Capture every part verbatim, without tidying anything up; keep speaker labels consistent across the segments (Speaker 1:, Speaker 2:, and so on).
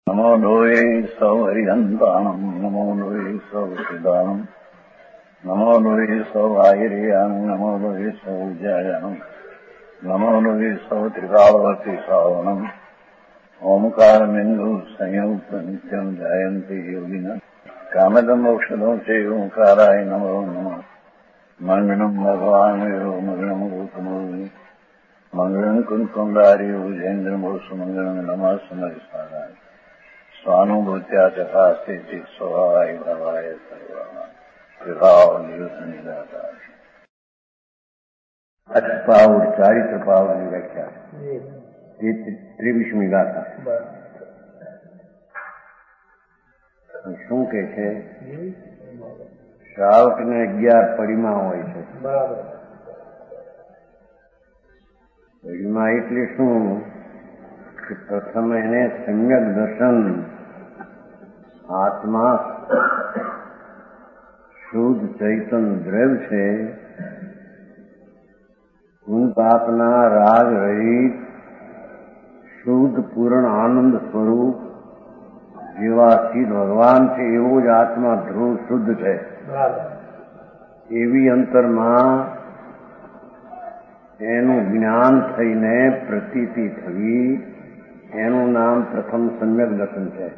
Speaker 1: નમો લોહે સૌ હરિહંતાણમ નમો લોહે સૌ સિદાનમ નમો લોહે સૌ આયર્યાણમ નમો લોહે સૌ જયાણમ નમો લોહે સૌ ત્રિકાળવતી શ્રાવણમ ઓમકાર બિંદુ સંયુક્ત નિત્યમ જયંતિ યોગિના કામદમ ઔષધો છે ઓંકારાય નમો નમઃ મંગળમ ભગવાન વિરો મંગળમ ગૌતમોની મંગળમ કુંકુંડારી ઉજેન્દ્રમો સુમંગળમ નમઃ સમરિસારાય સ્વાનુભૂત્યા તથા સ્થિતિ સ્વભાવાય ભવાય સર્વમાં વિભાવ નિયુદ્ધ નિરાકાર
Speaker 2: અટપાવડ ચારિત્ર પાવડની વ્યાખ્યા ત્રેવીસમી ગાથા શું કે છે? શ્રાવક ને અગિયાર પરિમા હોય છે. પરિમા એટલે શું કે પ્રથમ એને સમ્યક દર્શન, આત્મા શુદ્ધ ચૈતન દ્રવ્ય છે, ગુણ પાપના રાગ રહિત શુદ્ધ પૂર્ણ આનંદ સ્વરૂપ જેવા સિદ્ધ ભગવાન છે એવો જ આત્મા ધ્રુવ શુદ્ધ છે. એવી અંતરમાં એનું જ્ઞાન થઈને પ્રતીતિ થવી, એનું નામ પ્રથમ સમ્યક દર્શન છે.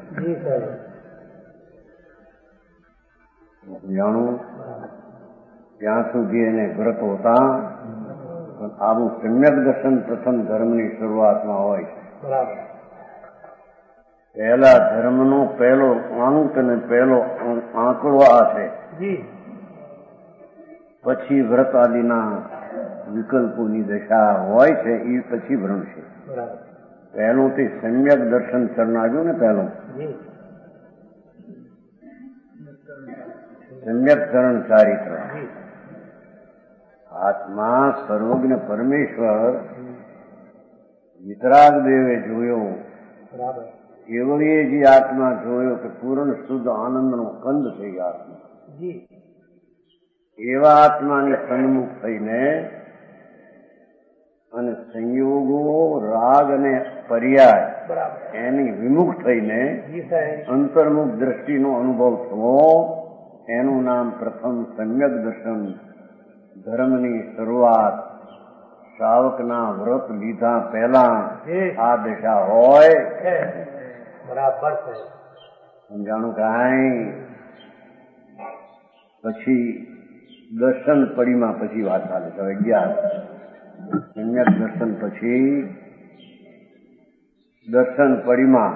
Speaker 2: જાણું ત્યાં સુધી એને વ્રત હોતા આવું સમ્યક દર્શન પ્રથમ ધર્મની શરૂઆતમાં હોય છે. પહેલા ધર્મનો પહેલો અંક અને પહેલો આંકડો આ છે. પછી વ્રત આદિના વિકલ્પોની દશા હોય છે એ પછી ભ્રમ છે. પહેલું તે સમ્યક દર્શન શરણાવ્યું ને પહેલું સમ્યક ચરણ ચારિત્ર. આત્મા સર્વજ્ઞ પરમેશ્વર વિતરાગ દેવે જોયો એવો એ જે આત્મા જોયો કે પૂર્ણ શુદ્ધ આનંદનો કંદ થઈ આત્મા, એવા આત્માની સન્મુખ થઈને અને સંયોગો રાગ અને પર્યાય એની વિમુખ થઈને અંતર્મુખ દ્રષ્ટિનો અનુભવ થવો, એનું નામ પ્રથમ સમ્યક દર્શન. ધર્મની શરૂઆત શ્રાવકના વ્રત લીધા પહેલા આ દશા હોય.
Speaker 3: બરાબર છે.
Speaker 2: સમજાણું કાંઈ? પછી દર્શન પડીમાં પછી વાત ચાલે છે. અગિયાર સમ્યક દર્શન પછી દર્શન પડીમાં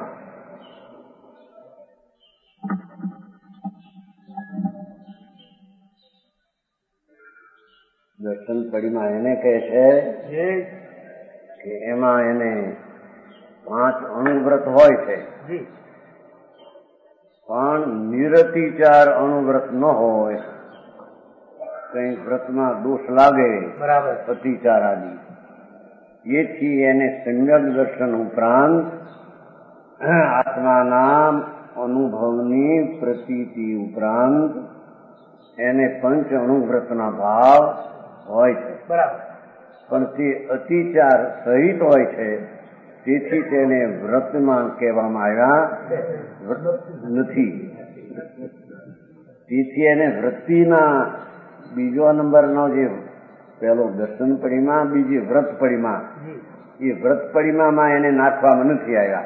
Speaker 2: દર્શન પડીમાં એને કહે છે કે એમાં એને પાંચ અણુવ્રત હોય છે, પણ નિરતિચાર અણુવ્રત ન હોય. કઈ વ્રતમાં દોષ લાગે અતિચાર આદિ, એથી એને સમ્યક દર્શન ઉપરાંત આત્માના અનુભવની પ્રતીતિ ઉપરાંત એને પંચ અણુવ્રતના ભાવ હોય છે. પણ તે અતિચાર સહિત હોય છે, તેથી તેને વ્રતમાં કહેવામાં આવ્યા નથી. તેથી એને વૃત્તિના બીજો નંબરનો જે પેલો દર્શન પડીમાં, બીજી વ્રત પડીમાં, એ વ્રત પડીમાં એને નાખવામાં નથી આવ્યા.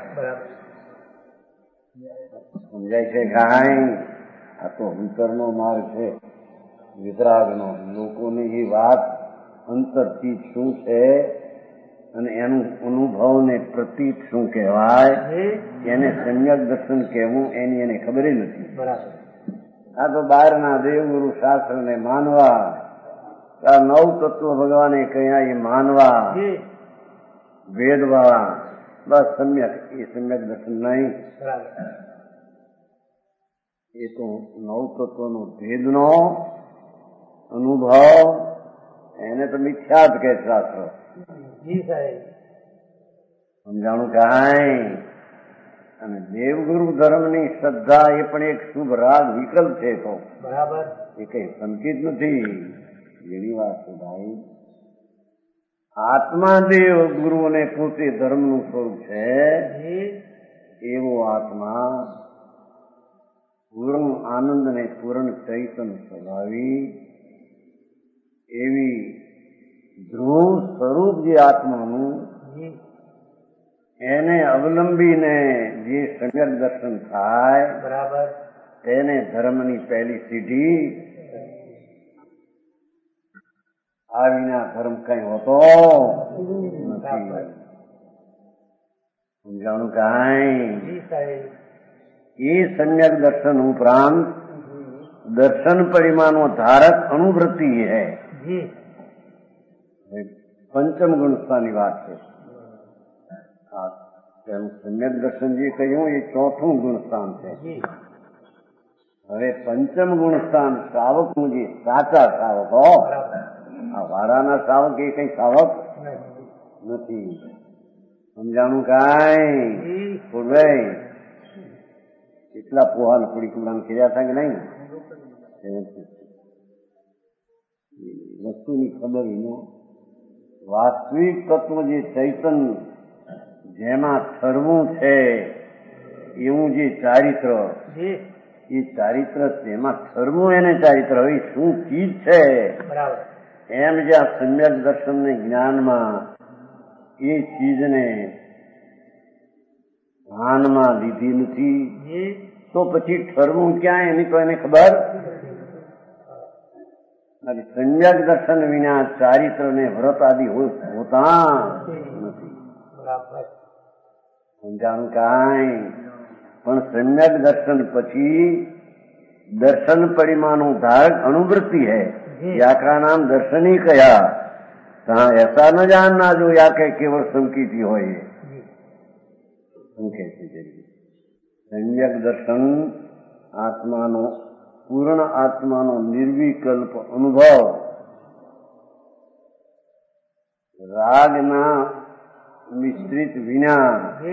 Speaker 2: સમજાય છે કાંઈ? આ તો અંતરનો માર્ગ છે, વિતરાગનો. લોકોની એ વાત અંતરથી શું છે અને એનું અનુભવ ને પ્રતીત શું કહેવાય, એને સમ્યક દર્શન કહેવું એની એને ખબર નથી. આ તો બહારના દેવગુરુ શાસ્ત્ર ને માનવા, આ નવ તત્વ ભગવાને કહ્યા એ માનવા, વેદવા, બસ સમ્યક. એ સમ્યક દર્શન નહીં. એ તો નવ તત્વનો ભેદનો અનુભવ, એને તો મિથ્યા જ કહે શાસ્ત્ર. સમજાણું કાંઈ? અને દેવગુરુ ધર્મની શ્રદ્ધા એ પણ એક શુભ રાગ વિકલ્પ છે. તો બરાબર, એ કઈ સંકિત નથી. એવી વાત છે ભાઈ. આત્મા દેવ ગુરુ અને પોતે ધર્મનું સ્વરૂપ છે. એવો આત્મા પૂર્ણ આનંદ ને પૂર્ણ ચૈતન સ્વભાવી એવી ધ્રુવ સ્વરૂપ જે આત્માનું એને અવલંબીને જે સમ્યક દર્શન થાય
Speaker 3: બરાબર
Speaker 2: તેને ધર્મની પહેલી સીઢી. આ વિના ધર્મ કઈ હોતો નથી. સમજાણું કઈ એ સમ્યક દર્શન ઉપરાંત દર્શન પરિમાનો ધારક અનુવૃત્તિ હે. પંચમ ગુણસ્થાની વાત છે. સમ્યક દર્શન જે કહ્યું એ ચોથું ગુણસ્થાન છે. હવે પંચમ ગુણસ્થાન શ્રાવકનું જે સાચા શ્રાવક હો, આ વારાના શ્રાવક એ કઈ શ્રાવક નથી. સમજાણું કાંઈ ભાઈ? એટલા પોહાને પૂરી કુલાને કર્યા હતા કે નહીં? વસ્તુની ખબર ન. વાસ્તવિક તત્વ જે ચૈતન જેમાં ઠરવું છે એવું જે ચારિત્ર, એ ચારિત્ર તેમાં ઠરવું એને ચારિત્ર હવે શું ચીજ છે એમ જ્યાં સમ્યક દર્શન ને જ્ઞાનમાં એ ચીજને ધ્યાનમાં લીધી નથી તો પછી ઠરવું ક્યાં એની તો એને ખબર. સમ્યક દર્શન વિના ચારિત્ર ને વ્રત આદિ હોતા નથી. સમજાણું કાંઈ? પણ સમ્યક દર્શન પછી દર્શન પરિમાणों धारक अनुवृत्ति है. या का नाम दर्शन ही कया. ऐसा न जानना जो या के केवल संकीती हो. सम्यक दर्शन आत्मानो पूर्ण आत्मानो निर्विकल्प अनुभव रागना मिश्रित विना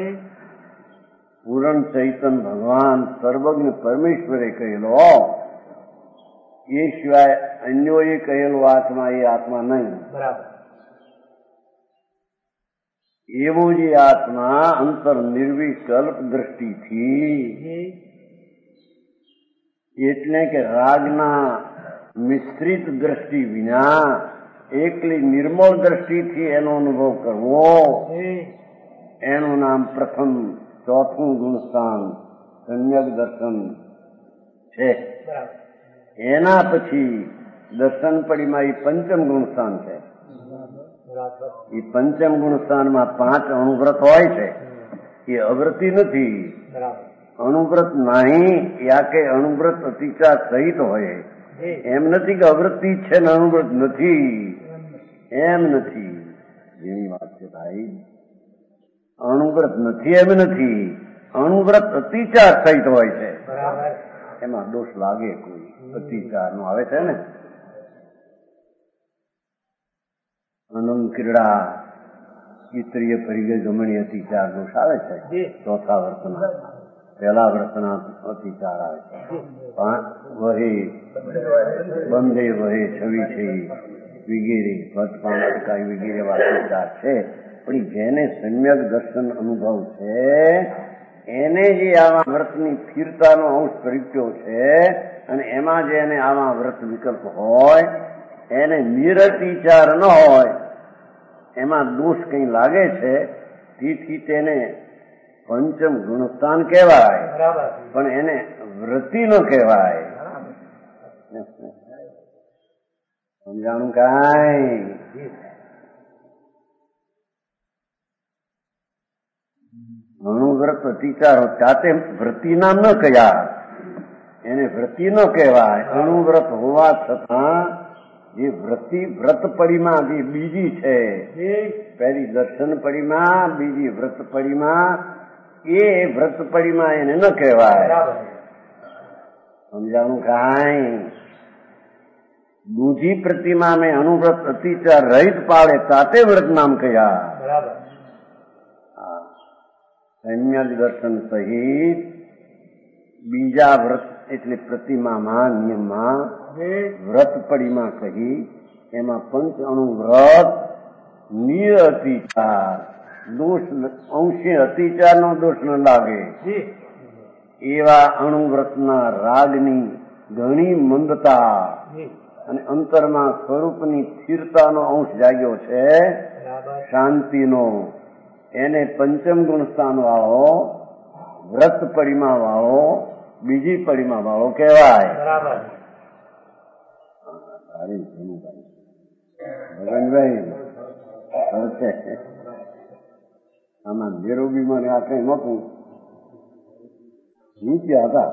Speaker 2: પૂરણ ચૈતન ભગવાન સર્વજ્ઞ પરમેશ્વરે કહેલો એ સિવાય અન્યોએ કહેલો આત્મા એ આત્મા નહીં. એવો જે આત્મા અંતર નિર્વિકલ્પ દ્રષ્ટિથી એટલે કે રાગના મિશ્રિત દ્રષ્ટિ વિના એકલી નિર્મળ દ્રષ્ટિથી એનો અનુભવ કરવો એનું નામ પ્રથમ ચોથું ગુણસ્થાન સમ્યક દર્શન છે. એના પછી દર્શન પડીમાં એ પંચમ ગુણસ્થાન છે. એ પંચમ ગુણસ્થાનમાં પાંચ અણુવ્રત હોય છે. એ અવૃત્તિ નથી. અણુવ્રત નહીં યા કે અણુવ્રત અતિચાર સહિત હોય એમ નથી કે અવૃત્તિ છે ને અણુવ્રત નથી, એમ નથી. એની વાત છે ભાઈ. અણુવ્રત નથી એમ નથી, અણુવ્રત અતિચાર સહિત હોય છે. એમાં દોષ લાગે કોઈ અતિચાર નો આવે છે ને. અનંગ ક્રીડા ઇત્રીય પરિગય ગમણી અતિચાર દોષ આવે છે. ચોથા વર્તના પહેલા વર્તના અતિચાર આવે છે. વહે બંધે વહે છવી છે વગેરે ભટપાણી વગેરે અતિચાર છે. પણ જેને સમ્યક દર્શન અનુભવ છે એને જે આવા વ્રતની સ્થિરતાનો અંશ પ્રગટ્યો છે અને એમાં જે એને આવા વ્રત વિકલ્પ હોય એને નિરતિચાર ન હોય એમાં દોષ કઈ લાગે છે તેથી તેને પંચમ ગુણસ્થાન કહેવાય, પણ એને વ્રતિ ન કહેવાય. સમજાણું કાંઈ? અણુવ્રત અતિચારો જાતે વૃત્તિ નામ ન કયા, એને વૃત્તિ ન કહેવાય. અણુવ્રત હોવા છતાં જે વૃત્તિ વ્રત પડીમાં જે બીજી છે, પહેલી દર્શન પડીમાં બીજી વ્રત પડીમાં, એ વ્રત પડીમાં એને ન કહેવાય. સમજાણું કાંઈ? દૂધી પ્રતિમા મેં અણુવ્રત અતિચાર રહિત પાડે તાતે વ્રત નામ કયા. સમ્યક દર્શન સહિત બીજા વ્રત એટલે પ્રતિમામાં નિયમમાં વ્રત પડીમાં કહી એમાં પંચ અણુ વ્રત નિરતિચાર દોષ અંશે અતિચારનો દોષ ન લાગે એવા અણુવ્રતના રાગની ઘણી મંદતા અને અંતરમાં સ્વરૂપની સ્થિરતાનો અંશ જાગ્યો છે, શાંતિનો, એને પંચમ ગુણ સ્થાન વાળો, વ્રત પરિમા વાળો, બીજી પરિમા વાળો કહેવાય. ભગનભાઈ આમાં બેરોબીમાં આ કઈ નહોતું, નીચે હતા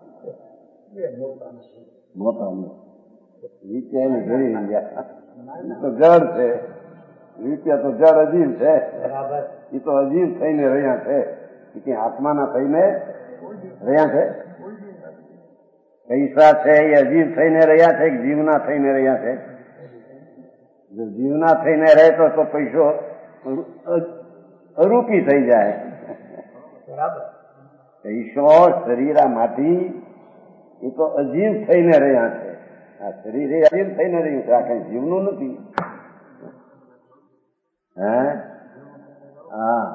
Speaker 2: નહોતા નીચે એને ઘડી ગયા. તો જળ છે, નીચે તો જળ અજીવ છે, એ તો અજીવ થઈને રહ્યા છે, એ આત્માના થઈને રહ્યા છે. પૈસા છે એ અજીવ થઈને રહ્યા છે કે જીવના થઈને રહ્યા છે? જો જીવના થઈને રહે તો તો પૈસો અરૂપી થઈ જાય. પૈસો શરીરામાંથી એ તો અજીવ થઈને રહ્યા છે. આ શરીર એ અજીવ થઈને રહ્યું છે, આ કઈ જીવનું નથી. હે હા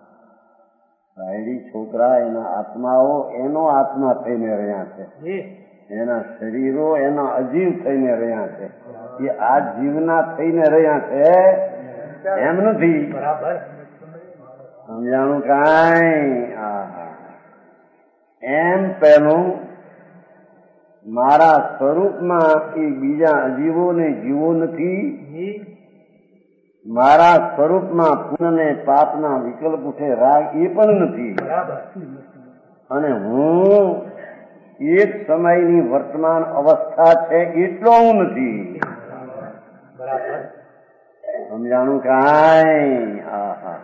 Speaker 2: સાયડી છોકરા એના આત્માઓ એનો આત્મા થઈને રહ્યા છે, એના શરીરો એના અજીવ થઈને રહ્યા છે. એ આ જીવના થઈને રહ્યા છે એમ નથી. સમજાણું કાંઈ? એમ પેલું મારા સ્વરૂપમાં એ બીજા અજીવો ને જીવો નથી, મારા સ્વરૂપમાં પુણ્ય ને પાપના વિકલ્પ ઉઠે રાગ એ પણ નથી, અને હું એક સમયની વર્તમાન અવસ્થા છે એટલો હું નથી. સમજાણું કાંઈ? આહા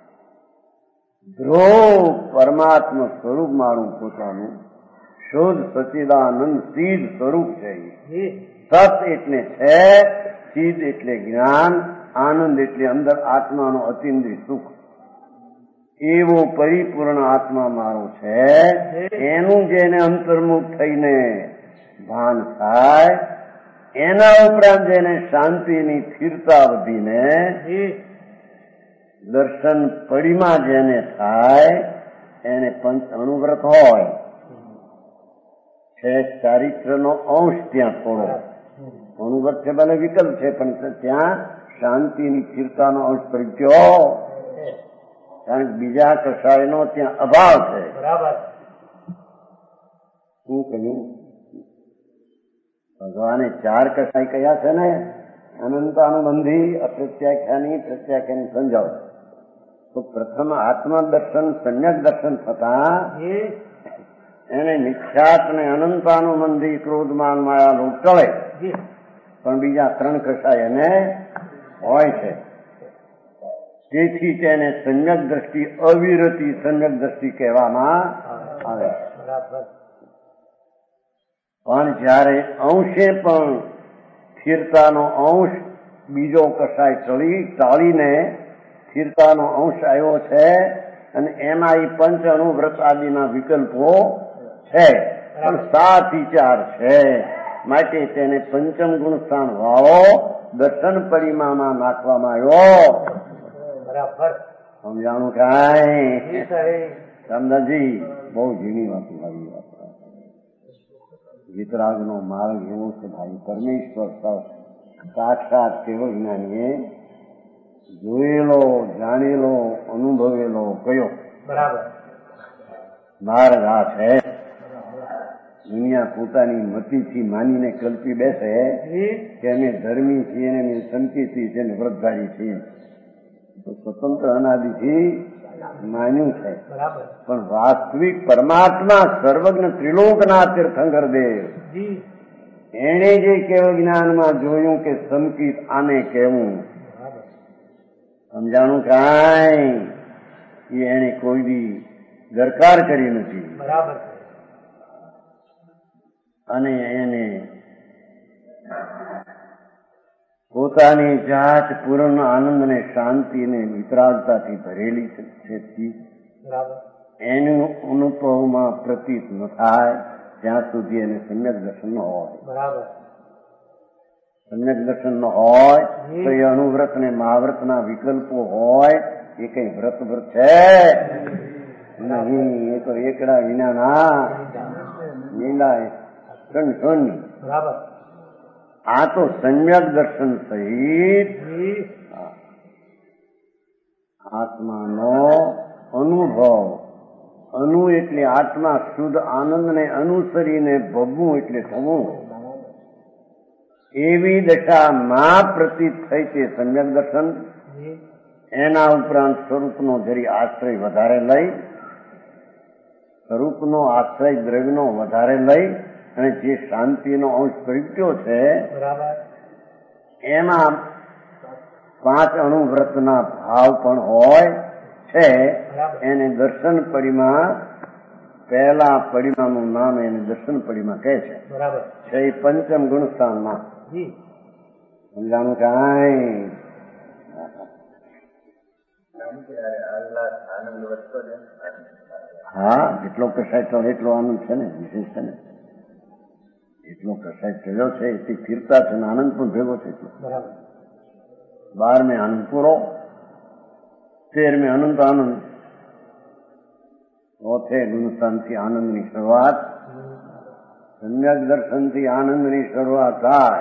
Speaker 2: ધ્રુવ પરમાત્મા સ્વરૂપ મારું પોતાનું શુદ્ધ સચિદાનંદ સીધ સ્વરૂપ છે. સત એટલે છે, ચિદ એટલે જ્ઞાન, આનંદ એટલે અંદર આત્માનો અતિન્દ્રિય સુખ. એવો પરિપૂર્ણ આત્મા મારો છે. એનું જેને અંતર્મુખ થઈને ભાન થાય, એના ઉપરાંત જેને શાંતિની સ્થિરતા વધીને દર્શન પડીમાં જેને થાય એને પંચ અણુવ્રત હોય છે. ચારિત્રનો અંશ ત્યાં થોડો અણુવ્રત છે, ભલે વિકલ્પ છે, પણ ત્યાં શાંતિની સ્થિરતાનો અંશ પ્રગટ્યો, કારણ કે બીજા કસાયનો ત્યાં અભાવ છે. શું કહ્યું? ભગવાને ચાર કસાય કયા છે ને? અનંતાનુબંધી, અપ્રત્યાખ્યાની, પ્રત્યાખ્યાની સમજાવ. તો પ્રથમ આત્મદર્શન સમ્યક દર્શન થતા એને મિથ્યાત ને અનંતાનુબંધી ક્રોધમાન માયા લોક ટળે, પણ બીજા ત્રણ કસાય એને હોય છે. તેથી તેને સમ્યક દ્રષ્ટિ, અવિરતી સમ્યક દ્રષ્ટિ કહેવામાં આવે. પણ જયારે અંશે પણ સ્થિરતાનો અંશ બીજો કસાય ટળી ટાળીને સ્થિરતાનો અંશ આવ્યો છે, અને એમાં એ પંચ અણુવ્રત આદિના વિકલ્પો છે, પણ સાત વિચાર છે. માટે તેને પંચમ ગુણ સ્થાન વાળો દર્શન પરિમામાં નાખવામાં આવ્યો. સમજાણું કાંઈ? સમજાજી? બહુ ઝીણી વાત આવી વાત. વિતરાગનો માર્ગ એવો છે ભાઈ, પરમેશ્વર સાક્ષાત કેવળ જ્ઞાનીએ જોયેલો, જાણેલો, અનુભવેલો કયો માર્ગ આ છે. દુનિયા પોતાની મતીથી માનીને કલ્પી બેસે કે અમે ધર્મી છીએ ને સંકેતી છે ને વ્રતધારી છીએ, તો સ્વતંત્ર અનાદિથી માન્યું છે. પણ વાસ્તવિક પરમાત્મા સર્વજ્ઞ ત્રિલોકના તીર્થંકર દેવ એને જે કેવળ જ્ઞાનમાં જોયું કે સંકિત આને કહેવું, સમજાણું કાંઈ? એને કોઈ દી દરકાર કરી નથી. અને એને પોતાની જાત પૂર્ણ આનંદ ને શાંતિ ને વિતરાગતાથી ભરેલી છે. એનું અનુભવમાં પ્રતીત ન થાય ત્યાં સુધી એને સમ્યક દર્શન ન હોય. સમ્યક દર્શન ન હોય તો એ અનુવ્રત ને મહાવ્રતના વિકલ્પો હોય એ કઈ વ્રત વ્રત છે નહીં, એ તો એકડા વિનાના લીલા ક્ષણ ક્ષણ.
Speaker 3: બરાબર.
Speaker 2: આ તો સમ્યક દર્શન સહિત આત્માનો અનુભવ. અનુ એટલે આત્મા શુદ્ધ આનંદને અનુસરીને ભવવું એટલે થવું. એવી દશામાં પ્રતીત થઈ તે સમ્યક દર્શન. એના ઉપરાંત સ્વરૂપનો જરી આશ્રય વધારે લઈ, સ્વરૂપનો આશ્રય દ્રવ્યનો વધારે લઈ અને જે શાંતિનો અંશ પ્રગટ્યો છે એમાં પાંચ અણુવ્રતના ભાવ પણ હોય છે. એને દર્શન પડીમાં, પહેલા પડીમાનું નામ એને દર્શન પડીમાં કહે છે. છે એ પંચમ ગુણસ્થાનમાં. સમજાણું કાંઈ? હા, જેટલો કસાય તો એટલો આનંદ છે ને, વિશેષ છે ને. એટલો કસાય ચડ્યો છે એથી ફીરતા છે ને આનંદ પણ ભેગો છે. એટલો બાર મેં આનંદ પૂરો, તેર મેં અનંત આનંદ, ચોથે ગુણસ્થાનથી આનંદની શરૂઆત. સમ્યક દર્શનથી આનંદની શરૂઆત થાય.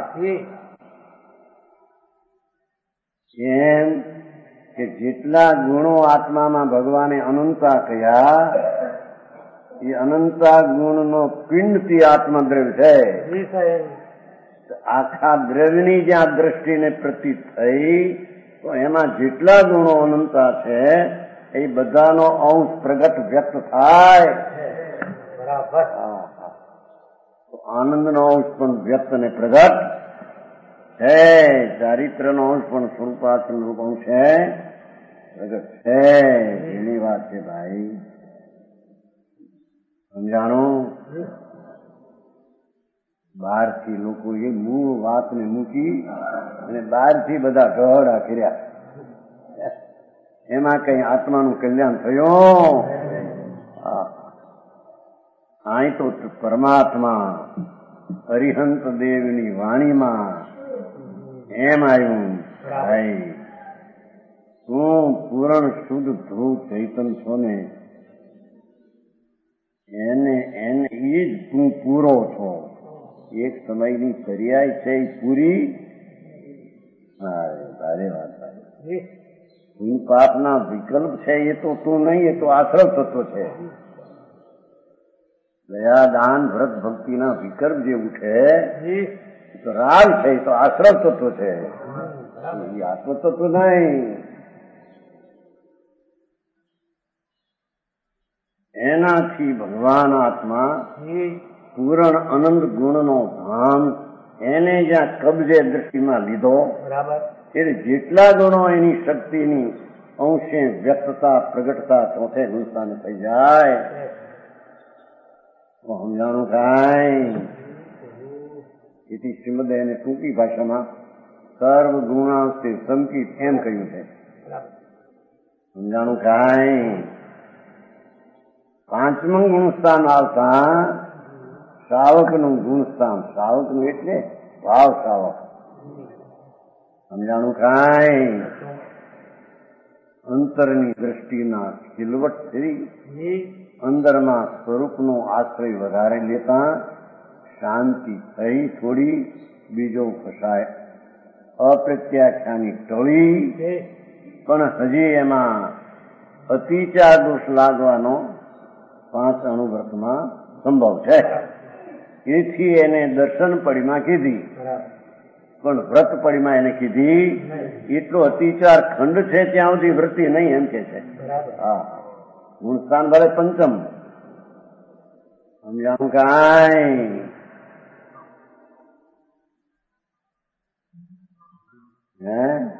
Speaker 2: એમ કે જેટલા ગુણો આત્મામાં ભગવાને અનંતા કહ્યા એ અનંતા ગુણનો પિંડથી આત્મદ્રવ્ય છે. આખા દ્રવ્યની જ્યાં દ્રષ્ટિને પ્રતીત થઈ તો એમાં જેટલા ગુણો અનંતા છે એ બધાનો અંશ પ્રગટ વ્યક્ત થાય.
Speaker 3: બરાબર.
Speaker 2: આનંદનો અંશ પણ વ્યક્ત ને પ્રગટ છે. ચારિત્રનો અંશ પણ સ્વરૂપાત્મ રૂપ અંશ છે, પ્રગટ છે. એની વાત છે ભાઈ. સમજાણું? બહારથી લોકોએ મૂળ વાતને મૂકી અને બહારથી બધા ઢહડા કર્યા. એમાં કઈ આત્માનું કલ્યાણ થયું? અહીં તો પરમાત્મા અરિહંત દેવની વાણીમાં એમ આવ્યું, ભાઈ તું પૂરણ શુદ્ધ ધ્રુવ ચૈતન છો ને, એને એને એ જ તું પૂરો છો. એક સમયની પર્યાય છે એ પૂરી. ભારે વાત ભાઈ. તું પાપના વિકલ્પ છે એ તો તું નહીં, એ તો આશ્રવ તત્વ છે. દયા દાન વ્રત ભક્તિના વિકલ્પ જે ઉઠે એ તો રાગ છે, એ તો આશ્રવ તત્વ છે, એ આત્મ તત્વ નહીં. એનાથી ભગવાન આત્મા પૂરણ અનંત ગુણનો ધામ એને જ્યાં કબજે દ્રષ્ટિમાં લીધો એટલે જેટલા ગુણો એની શક્તિની અંશે વ્યક્તતા પ્રગટતા ચોથે ગુણસ્થાને થઈ જાય. સમજાણું કાંઈ? એથી શ્રીમદ એને ટૂંકી ભાષામાં સર્વ ગુણાંશે સંકિત એમ કહ્યું છે. સમજાણું કાંઈ? પાંચમું ગુણસ્થાન આવતા શ્રાવકનું ગુણસ્થાન. શ્રાવકનું એટલે ભાવ શ્રાવક. સમજાણું કાંઈ? અંતરની દ્રષ્ટિના ખીલવટ થઈ અંદરમાં સ્વરૂપનો આશ્રય વધારે લેતા શાંતિ થઈ થોડી, બીજો ફસાય અપ્રત્યાખ્યાની ટળી, પણ હજી એમાં અતિચાર દોષ લાગવાનો પાંચ અણુવ્રતમાં સંભવ છે. એથી એને દર્શન પડીમાં કીધી, પણ વ્રત પડીમાં એને કીધી. એટલો અતિચાર ખંડ છે ત્યાં સુધી વૃત્તિ નહીં એમ કે છે. હા, ગુણસ્થાન ભલે પંચમ. સમજાણું કાંઈ? હે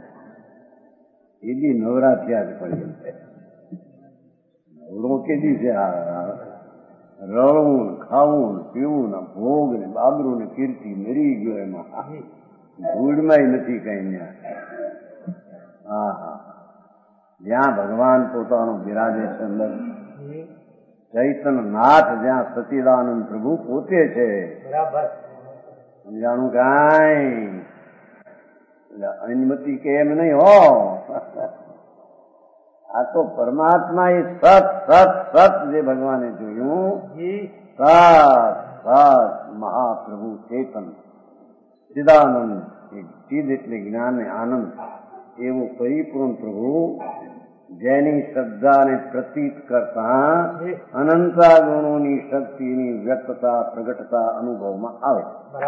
Speaker 2: એ બી નવરાત્રિયા જ પડી એમ છે. નવરો કેદી છે? રળવું, ખાવું, પીવું ને ભોગ ને બાબરું ને કીર્તિ મરી ગયો એમાં. ધૂળમાં નથી કઈ ત્યાં. હા હા, જ્યાં ભગવાન પોતાનો બિરાજે છે અંદર, ચૈતન નાથ જ્યાં સચિદાનંદ પ્રભુ પોતે છે. સમજાણું કાંઈ? એટલે અનુમતિ કે એમ નહીં હો. આ તો પરમાત્મા એ સત સત સત જે ભગવાને જોયું સત સત મહાપ્રભુ ચેતન ચિદાનંદ ચિદ એટલે જ્ઞાન ને આનંદ એવું પરિપૂર્ણ પ્રભુ જેની શ્રદ્ધાને પ્રતીત કરતા અનંતા ગુણોની શક્તિની વ્યક્તતા પ્રગટતા અનુભવમાં આવે.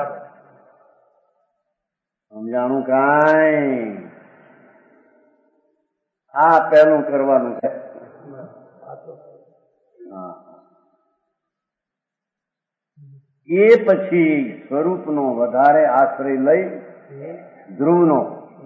Speaker 2: સમજાણું કાંઈ? આ પહેલું કરવાનું છે. એ પછી સ્વરૂપનો વધારે આશ્રય લઈ ધ્રુવનો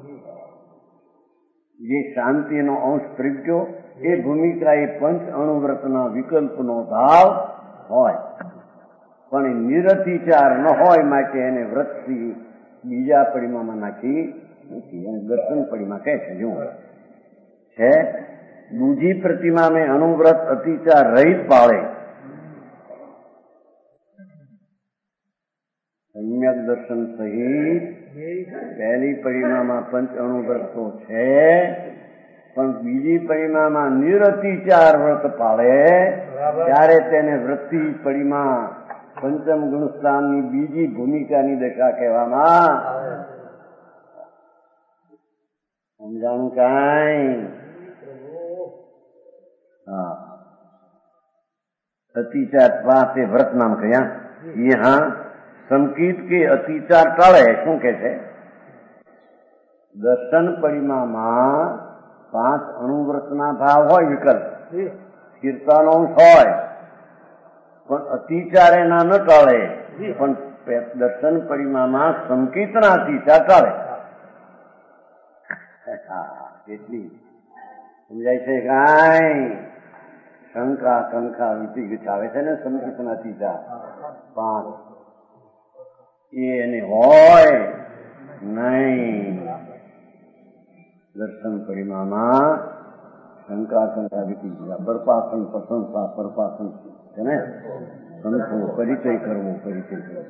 Speaker 2: જે શાંતિનો અંશ ત્રીજો એ ભૂમિકા એ પંચ અણુવ્રતના વિકલ્પનો ભાવ હોય, પણ એ નિરતિચાર ન હોય માટે એને વ્રતથી બીજા પરિમામાં નાખી નથી. એને દર્શન પરિમા કહે છે. જો છે દૂજી પ્રતિમા મેં અનુવ્રત અતિચાર રહિત પાળે, સમ્યક દર્શન સહિત પહેલી પરિમામાં પંચ અણુવ્રત તો છે, પણ બીજી પરિમામાં નિરતિચાર વ્રત પાળે ત્યારે તેને વૃત્તિ પરિમા પંચમ ગુણસ્થાનની બીજી ભૂમિકાની દશા કહેવામાં. સમજાણું કાંઈ? હા, અતિચાર પાસે વ્રત નામ કયા યહાં સંકિત કે અતિચાર ટાળે. શું કે છે? દર્શન પરિમામાં પાંચ અણુવ્રતના ભાવ હોય, વિકલ્પ સ્થિરતાનો અંશ હોય, પણ અતિચાર એના ન ટાળે. પણ દર્શન પરિમામાં સંકિતના અતિચાર ટાળે. કેટલી સમજાય છે કાંઈ? શંકા કંકા વિધિ આવે છે ને સંકિતના અતિચાર પાંચ, એને હોય નહીં. દર્શન પરિમામાં શંકા શંકા વિધિ બરપાસન પ્રશંસા પરપાસન છે ને, સંતો પરિચય કરવો પરિચય કરવો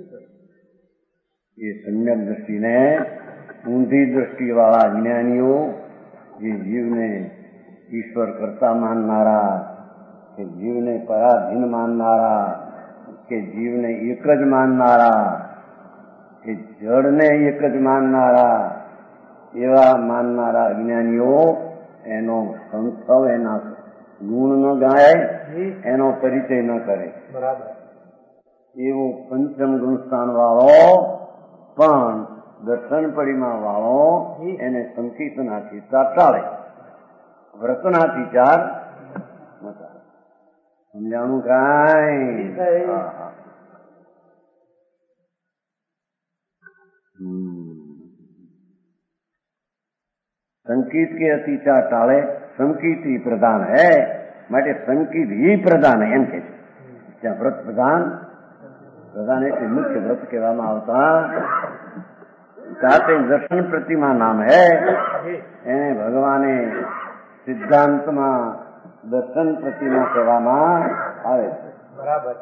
Speaker 2: એ સમ્યક દ્રષ્ટિને ઊંધી દ્રષ્ટિ વાળા જ્ઞાનીઓ જે જીવને ઈશ્વર કરતા માનનારા કે જીવને પરાધીન માનનારા કે જીવને એક જ માનનારા કે જળને એક જ માનનારા એવા માનનારા અજ્ઞાનીઓ એનો સંસ્થવ એના ગુણ ન ગાય, એનો પરિચય ન કરે. એવો પંચમ ગુણસ્થાન વાળો પણ દર્શન પરિમા વાળો એને સંકિતનાથી ટાળે, વ્રતનાથી ચાર ન ટાળે. સમજાણું કાંઈ? संकित के अतिचार टाळे, संकित ही प्रधान है માટે સંકિત ही પ્રધાન એમ કે છે. ત્યાં વ્રત પ્રધાન પ્રધાન એટલે મુખ્ય વ્રત કહેવામાં આવતા જાતે દર્શન પ્રતિમા નામ હે, એને ભગવાને સિદ્ધાંતમાં દર્શન પ્રતિમા કહેવામાં આવે છે. બરાબર.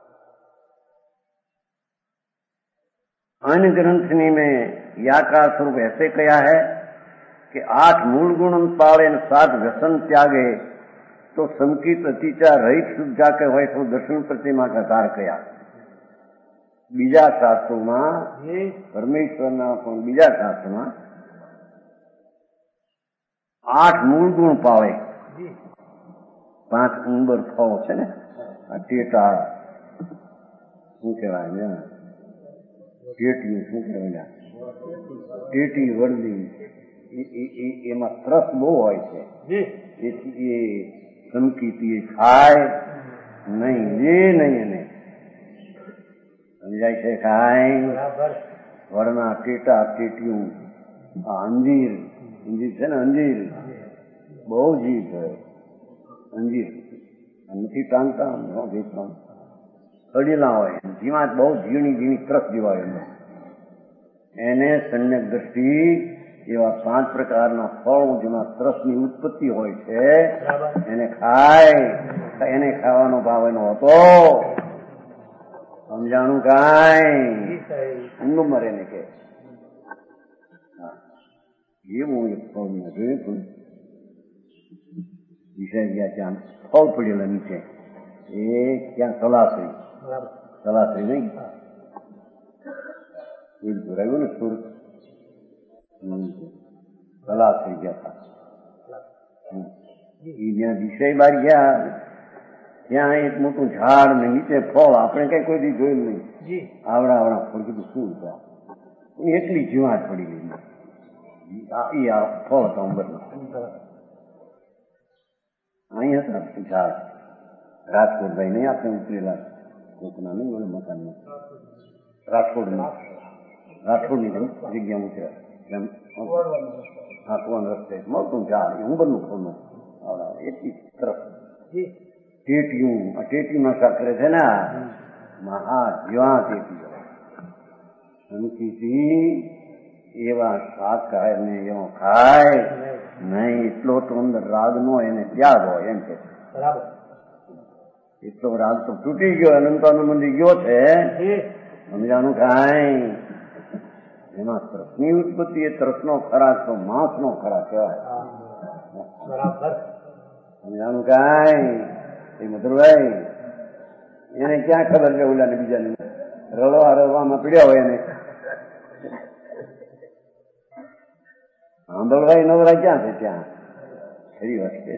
Speaker 2: अन्य ग्रंथनी में या का स्वरूप ऐसे कया है कि आठ मूल गुण पाले सात व्यसन त्यागे तो संकित अतिचार रहित शुद्ध जाके હોય તો દર્શન પ્રતિમા का ધાર કયા. બીજા શાસ્ત્રોમાં પરમેશ્વરના પણ બીજા શાસ્ત્રોમાં આઠ મૂળ ગુણ પાવે. પાંચ ઉંબર ફળો છે ને, આ ટેટા શું કહેવાય, ટેટીયું શું કહેવાય, ટેટી વડલી એમાં ત્રસ બહુ હોય છે, તેથી એ સંકિતી ખાય નહીં, લે નહીં. એને સમજાય છે ખાય વડના ટેટા ટેટીયું. આ અંજીર અંજીર છે ને, અંજીર બહુ જીવ છે. અંજીર નથી ટાંગતા વેચવા અડીલા હોય, જીવાત બહુ ઝીણી ઝીણી ત્રસ જીવાય. એને સમ્યક દ્રષ્ટિ એવા પાંચ પ્રકારના ફળો જેમાં ત્રસની ઉત્પત્તિ હોય છે એને ખાય. એને ખાવાનો ભાવ એનો હતો. સમજાણું કાંઈ? ઊંડું મરે ને કે એવું એક ફળ મેં જોયું. વિષય ગયા ત્યાં ફળ પડેલા નીચે એ ક્યાં તલાશ્રી
Speaker 3: બરાબર
Speaker 2: તલાશ્રી નહીં સૂર્ય ભરાયું ને સુરત તલાશ્રી ગયા હતા એ જ્યાં વિષય બાર ગયા ત્યાં એક મોટું ઝાડ ને નીચે ફળ આપણે કઈ કોઈ દી જોયું નહીં
Speaker 3: જી
Speaker 2: આવડા આવડા ફળ કીધું શું હતા એટલી જીવાત પડી ગઈ એ આ ફળ હતા ઉંબરના અહીં હતા ઝાડ રાજકોટભાઈ નહીં આપણે ઉતરેલા કોકના નહીં ઓલે મકાનમાં રાજકોટની રાજકોટની જગ્યા ઉતર્યા હા કોણ રસ્તે મોટું ઝાડ એ ઉંબરનું ફળનું આવડા એટલી તરફ ટેટિયું આ ટેટિયું નશા કરે છે ને મહા જીવા ટેટીઓ અંકીથી એવા શાક ખાય ને એવો ખાય નહીં એટલો તો અંદર રાગ નો એને ત્યાગ હોય એમ કે
Speaker 3: બરાબર
Speaker 2: એટલો રાગ તો તૂટી ગયો અનંતાનો મંદિર ગયો છે સમજાનું ખાય એમાં તરસની ઉત્પત્તિ એ તરસનો ખરાક તો માંસનો ખરાક કહેવાય
Speaker 3: બરાબર
Speaker 2: સમજાનું કાંઈ એ મધુરભાઈ એને ક્યાં ખબર છે ઓલાને બીજાને રડવા રડવામાં પીડ્યા હોય એને આંબળભાઈ નવરા ક્યાં છે ત્યાં ખરી વાત છે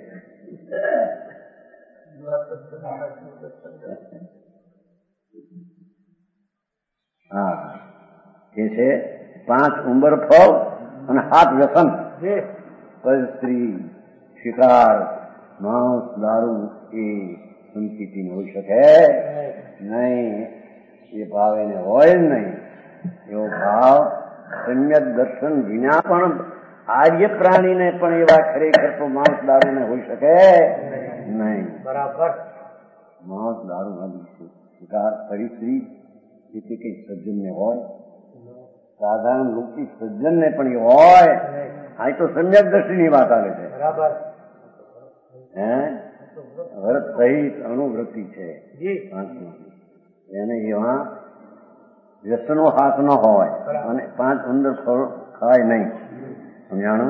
Speaker 2: હા એ છે પાંચ ઉંબર ફળ અને હાથ વ્યસન પર સ્ત્રી શિકાર માંસ દારૂ એ સંસ્કૃતિ હોઈ શકે નહીં એ ભાવ એને હોય જ નહીં એવો ભાવ સમ્યક દર્શન વિના પણ આર્ય પ્રાણીને પણ એવા ખરેખર તો માંસ દારૂ ને હોઈ શકે નહીં
Speaker 3: બરાબર
Speaker 2: માંસ દારૂ નથી શિકાર ફરી સ્ત્રી જેથી કઈ સજ્જન ને હોય સાધારણ લોકી સજ્જન ને પણ એ હોય આ તો સમ્યક દ્રષ્ટિની વાત આવે છે
Speaker 3: બરાબર
Speaker 2: હે વ્રત સહિત અનુવૃત્તિ છે
Speaker 3: જી
Speaker 2: એને એવા વ્યસનો હાથ ન હોય અને પાંચ અંદર ફળ ખાય નહીં સમજાણું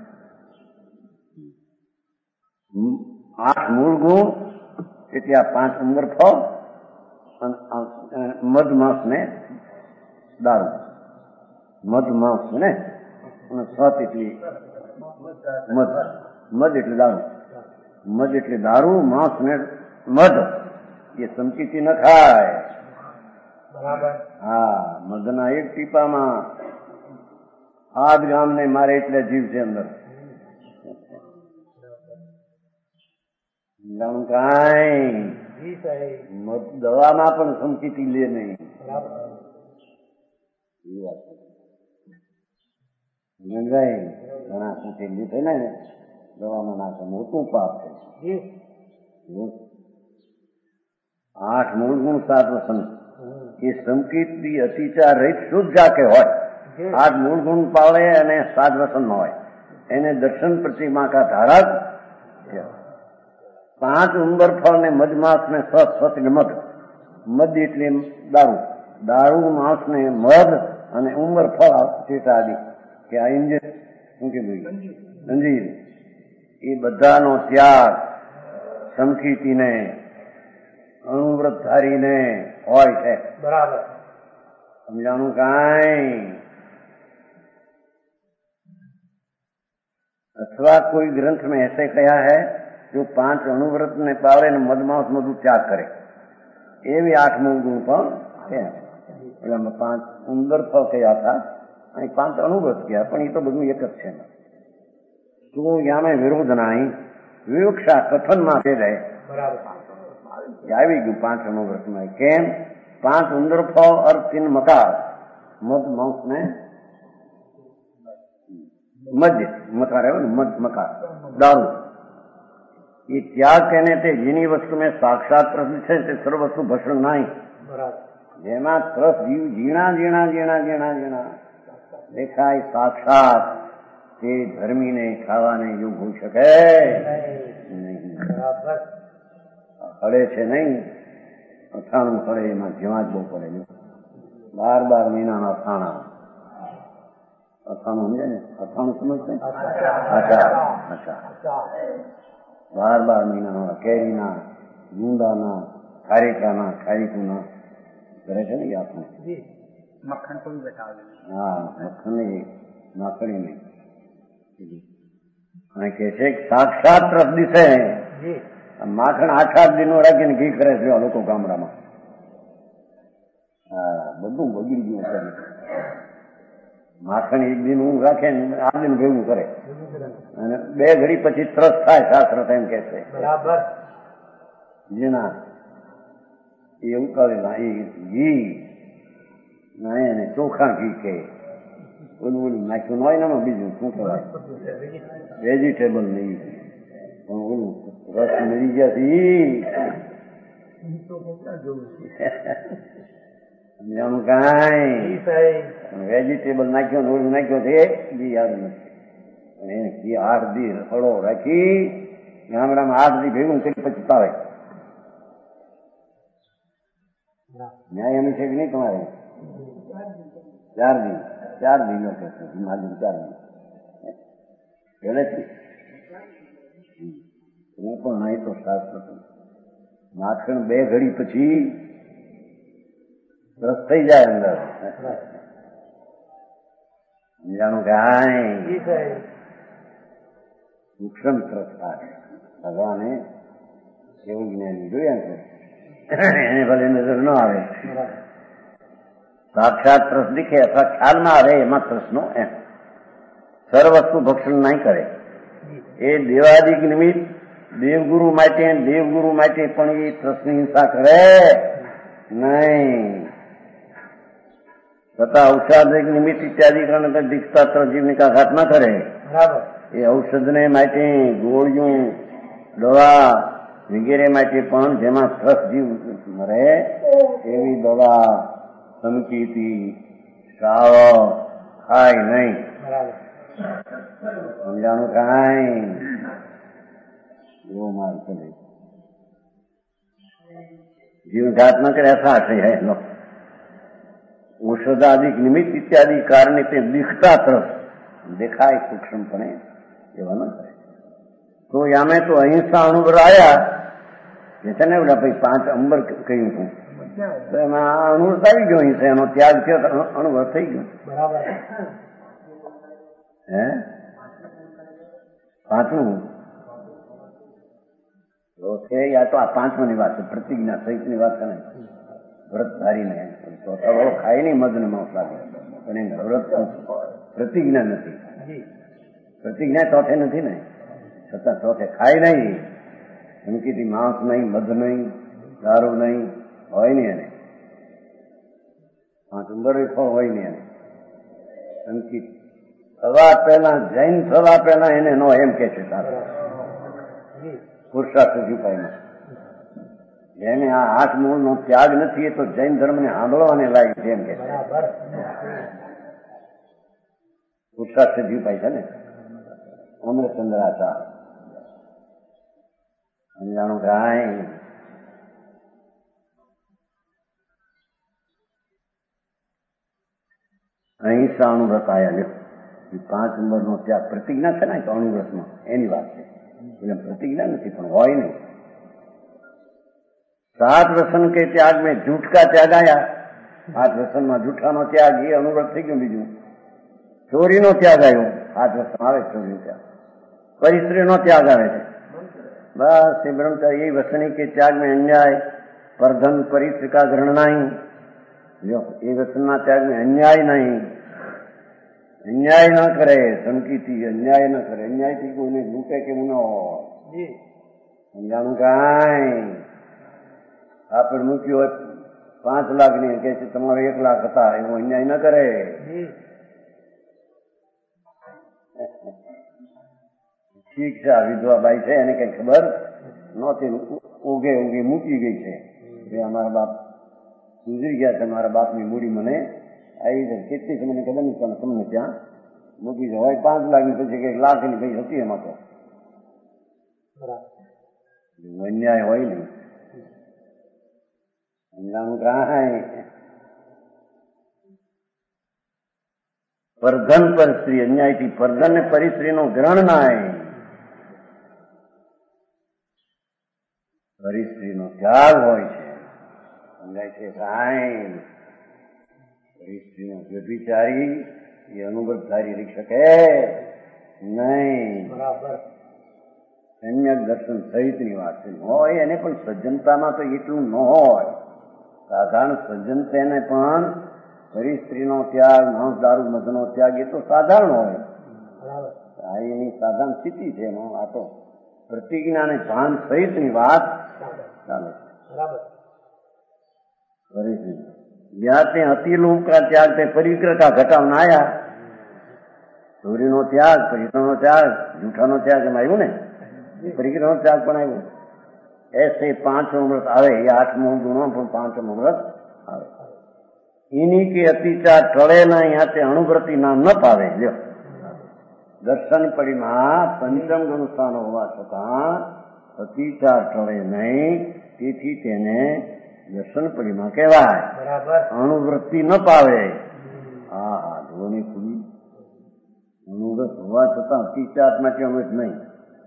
Speaker 2: આઠ મૂળ ગુણ એટલે આ પાંચ ઉંદર ફળ મધ માંસ ને દારૂ મધ માંસ ને અને સત એટલી મધ મધ એટલે દારૂ મધ એટલે દારૂ માંસ ને મધ એ સમચીથી ન ખાય
Speaker 3: બરાબર
Speaker 2: હા મધના એક ટીપામાં આદ ગામને મારે એટલે જીવ છે અંદર જાણું કાંઈ
Speaker 3: જી સાહેબ
Speaker 2: મધ દવામાં પણ સમચીથી લે નહીં
Speaker 3: બરાબર
Speaker 2: એ વાત ભાઈ ઘણા સુધી લીધે ને દવામાં નાખે મોટું પાપ છે
Speaker 3: જી
Speaker 2: આઠ મૂળ ગુણ સાત વસન એ સંકિતની અતિચાર રહિત શુદ્ધ જાકે હોય આઠ મૂળ ગુણ પાળે અને સાત વસન હોય એને દર્શન પ્રતિમા કા ધારક પાંચ ઉંબર ફળ ને મધ માસ ને સત સત ને મધ મધ એટલે દારૂ દારૂ માસ ને મધ અને ઉંબર ફળ ચેટા આદિ કે આ ઇન્જિન શું કીધું અંજીર એ બધાનો ત્યાગ સંકિતીને અનુવ્રતધારીને હોય છે
Speaker 3: બરાબર
Speaker 2: સમજાણું કાંઈ अथवा कोई ग्रंथ में ऐसे कहा है जो पांच अणुव्रत ने पावे ने मदमांस मधु त्याग करे ये भी आठ मूल गुण फल એટલે પાંચ ઉંદર ફળ કયા હતા અહીં પાંચ અણુવ્રત ગયા પણ એ તો બધું એક જ છે તું યામે વિરોધ નહીં વિવક્ષા કથનમાં છે જાય
Speaker 3: બરાબર
Speaker 2: આવી ગયું પાંચ અણુવ્રતમાં કેમ પાંચ ઉંદર ફળ અર્થ તીન મકાર મધ માંસ ને મધ મકાર આવ્યો ને મધ મકાર દારૂ એ ત્યાગ कहने તે જેની વસ્તુ મેં સાક્ષાત રસ છે તે સર્વ વસ્તુ ભસણ નહીં
Speaker 3: બરાબર
Speaker 2: જેમાં રસ જીવ ઝીણા ઝીણા ઝીણા ઝીણા ઝીણા દેખાય સાક્ષાત તે ધર્મીને ખાવાને યોગ હોઈ શકે નહીં
Speaker 3: બરાબર
Speaker 2: હળે છે નહીં અથાણું હળે એમાં જેવા જ બહુ પડે બાર બાર મહિનાના અથાણા અઠાણું સમજે ને અઠાણું સમજશે અચ્છા અચ્છા બાર બાર મહિનાના કેરીના, ગુંદાના, ખારેકાના, ખારીકુના કરે છે ને એ આપણે.
Speaker 3: મક્ખન કોઈ બતાવે.
Speaker 2: હા, મક્ખન નહીં, માખણી નહીં. અને કે છે સાક્ષાત રસ દિશે માખણ આઠ આઠ દિનો રાખીને ઘી કરે છે લોકો ગામડામાં. હા, બધું બગડી ગયું છે. માખણ એક દિન હું રાખે ને આ દિન ભેગું કરે અને બે ઘડી પછી ત્રસ થાય. શાસ્ત્ર એમ કે છે
Speaker 3: બરાબર.
Speaker 2: જેના એવું કરેલા એ ઘી એને ચોખા ઘી કે ઓલું ઓલું નાખ્યું હોય ને બીજું શું કહેવાય વેજીટેબલ નહીં પણ ઓલું રસ મળી ગયા સમજાણું કાંઈ વેજીટેબલ નાખ્યો ને ઓલું નાખ્યો છે ઘી યાદ નથી. એને ઘી આઠ દી હળો રાખી ગામડામાં આઠ દી ભેગું કરી પછી પાવે. ન્યાય એમ છે કે નહીં તમારે? ચાર દિન ચાર દિનો કે માલિક ચાર દિન પહેલેથી હું પણ નહીં તો શાસ્ત્ર માખણ બે ઘડી પછી રસ થઈ જાય અંદર. જાણું કે હાય સૂક્ષ્મ ત્રસ થાય. ભગવાને એવું જ્ઞાની જોયા છે એને ભલે નજર ન આવે. સાક્ષાત ત્રસ દીખે અથવા ખ્યાલમાં આવે એમાં ત્રસનો એમ સર્વ વસ્તુ ભક્ષણ નહીં કરે. એ દેવાદિક નિમિત્ત દેવગુરુ માટે દેવગુરુ માટે પણ એ ત્રસની હિંસા કરે નહીં. તથા ઔષાધિક નિમિત્ત ઇત્યાદિ કારણે દીક્ષા ત્રસ જીવનિકા ઘાત ન કરે. એ ઔષધને માટે ગોળિયું દવા વગેરે માટે પણ જેમાં ત્રસ જીવ મરે એવી દવા સમકીતી શાવ ખાય નહીં. સમજાણું કાંઈ એવો માર્ગ કરે જીવઘાત ન કરે અસા થઈ જાય એનો. ઔષધાદિક નિમિત્ત ઇત્યાદિ કારણે તે દીખતા ત્રસ દેખાય સૂક્ષ્મપણે એવા ન કરે. તો યામે તો અહિંસા અણુબર આવ્યા કે છે ને બધા ભાઈ પાંચ અંબર કહ્યું છું તો એમાં અણુર આવી ગયો અહિંસા એનો ત્યાગ થયો તો અણુભર થઈ ગયો.
Speaker 3: બરાબર.
Speaker 2: હે પાંચમું તો છે યા તો આ પાંચમાની વાત છે પ્રતિજ્ઞા સહિતની વાત છે ને વ્રત ધારીને ચોથા વાળો ખાય નહીં મધને માંસ લાગે પણ એને વ્રત પ્રતિજ્ઞા નથી. પ્રતિજ્ઞા ચોથે નથી ને છતાં ચોથે ખાય નહીં ધમકીથી માંસ નહીં મધ નહીં દારૂ નહીં હોય નહીં એને પાંચ ઉંબર ફળ હોય નહીં એને ધમકી થવા પહેલા જૈન થવા પહેલા એને નો એમ કે છે પુરુષાર્થ ઉપાયમાં જેને આ આઠ મૂળ નો ત્યાગ નથી એ તો જૈન ધર્મ ને સાંભળવાને લાયક છે એમ કે છે. પુરુષાર્થ ઉપાય છે ને અમરચંદ્રાચાર સમજાણું કાંઈ અહિંસા અણુવ્રત આયા લ્યો પાંચ નંબર નો ત્યાગ પ્રતિજ્ઞા છે ને તો અણુવ્રતમાં એની વાત છે એટલે પ્રતિજ્ઞા નથી પણ હોય નહીં. સાત વ્યસન કે ત્યાગ મેં જૂઠ કા ત્યાગ આયા. સાત વ્યસનમાં જૂઠાનો ત્યાગ એ અણુવ્રત થઈ ગયું. બીજું ચોરીનો ત્યાગ આવ્યો. સાત વ્યસન આવે ચોરીનો ત્યાગ. પરિશ્રીનો ત્યાગ આવે છે. બસ એ બ્રહ્મચારી એ વ્યસની કે ત્યાગ મેં અન્યાય પરધન પરિશ્રી કા ગ્રહણ નહીં. જો એ વ્યસનના ત્યાગ મેં અન્યાય નહીં. અન્યાય ન કરે ધમકીથી અન્યાય ન કરે. અન્યાયથી કોઈને લૂંટે કે ન હોય સમજાણું કાંઈ. આપણે મૂક્યું હોય પાંચ લાખ ની કે છે તમારે એક લાખ હતા એવો અન્યાય ન કરે. ઠીક છે આ વિધવા બાઈ છે એને કઈ ખબર નહોતી ઉગે ઉગે મૂકી ગઈ છે કે અમારા બાપ ગુજરી ગયા છે. મારા બાપની મૂડી મને આવી છે કેટલી છે મને ખબર નહીં પણ તમને ત્યાં મૂકી છે હોય પાંચ લાખ ની પછી કઈક લાખ ની કઈ હતી એમાં તો અન્યાય હોય નહીં. પરધન પરસ્ત્રી અન્યાયથી પરધન ને પરિસ્ત્રી નો ગ્રહણ નાય. હરિસ્ત્રીનો ત્યાગ હોય છે. સમજાય છે સાંઈ? હરિસ્ત્રીનો વ્યભિચારી એ અનુવ્રતધારી રહી શકે નહીં.
Speaker 3: બરાબર.
Speaker 2: સમ્યક દર્શન સહિતની વાત છે. હોય એને પણ સજ્જનતામાં તો એટલું ન હોય. સાધારણ સજ્જન તેને પણ હરિસ્ત્રીનો ત્યાગ, માંસ દારૂ મધનો ત્યાગ એ તો સાધારણ હોય. આ એની સાધારણ સ્થિતિ છે. એનો આ તો પ્રતિજ્ઞા અને ભાન સહિતની વાત ચાલે છે. જ્યાં અતિલોક કા ત્યાગ તે પરિગ્રતા ઘટાવના આયા. ચોરીનો ત્યાગ, પરિગ્રહનો ત્યાગ, જૂઠાનો ત્યાગ એમ આવ્યું ને, પરિગ્રહનો ત્યાગ પણ આવ્યું. એસે પાંચમો વ્રત આવે એ આઠમો ગુણો પણ પાંચમો વ્રત આવે. એની કે અતિચાર ટળે ના અહીંયા તે અણુવ્રતિ નામ ન પાવે. લ્યો, દર્શન પડીમાં પંચમ ગુણ સ્થાનો હોવા છતાં અતિચાર ટળે નહીં, તેથી તેને દર્શન પડીમાં કહેવાય. અણુવૃત્તિ ન પાવે. હા હા ધોની ખુલી અણુવ્રત હોવા છતાં અતિચાર માટે અમૃત નહીં.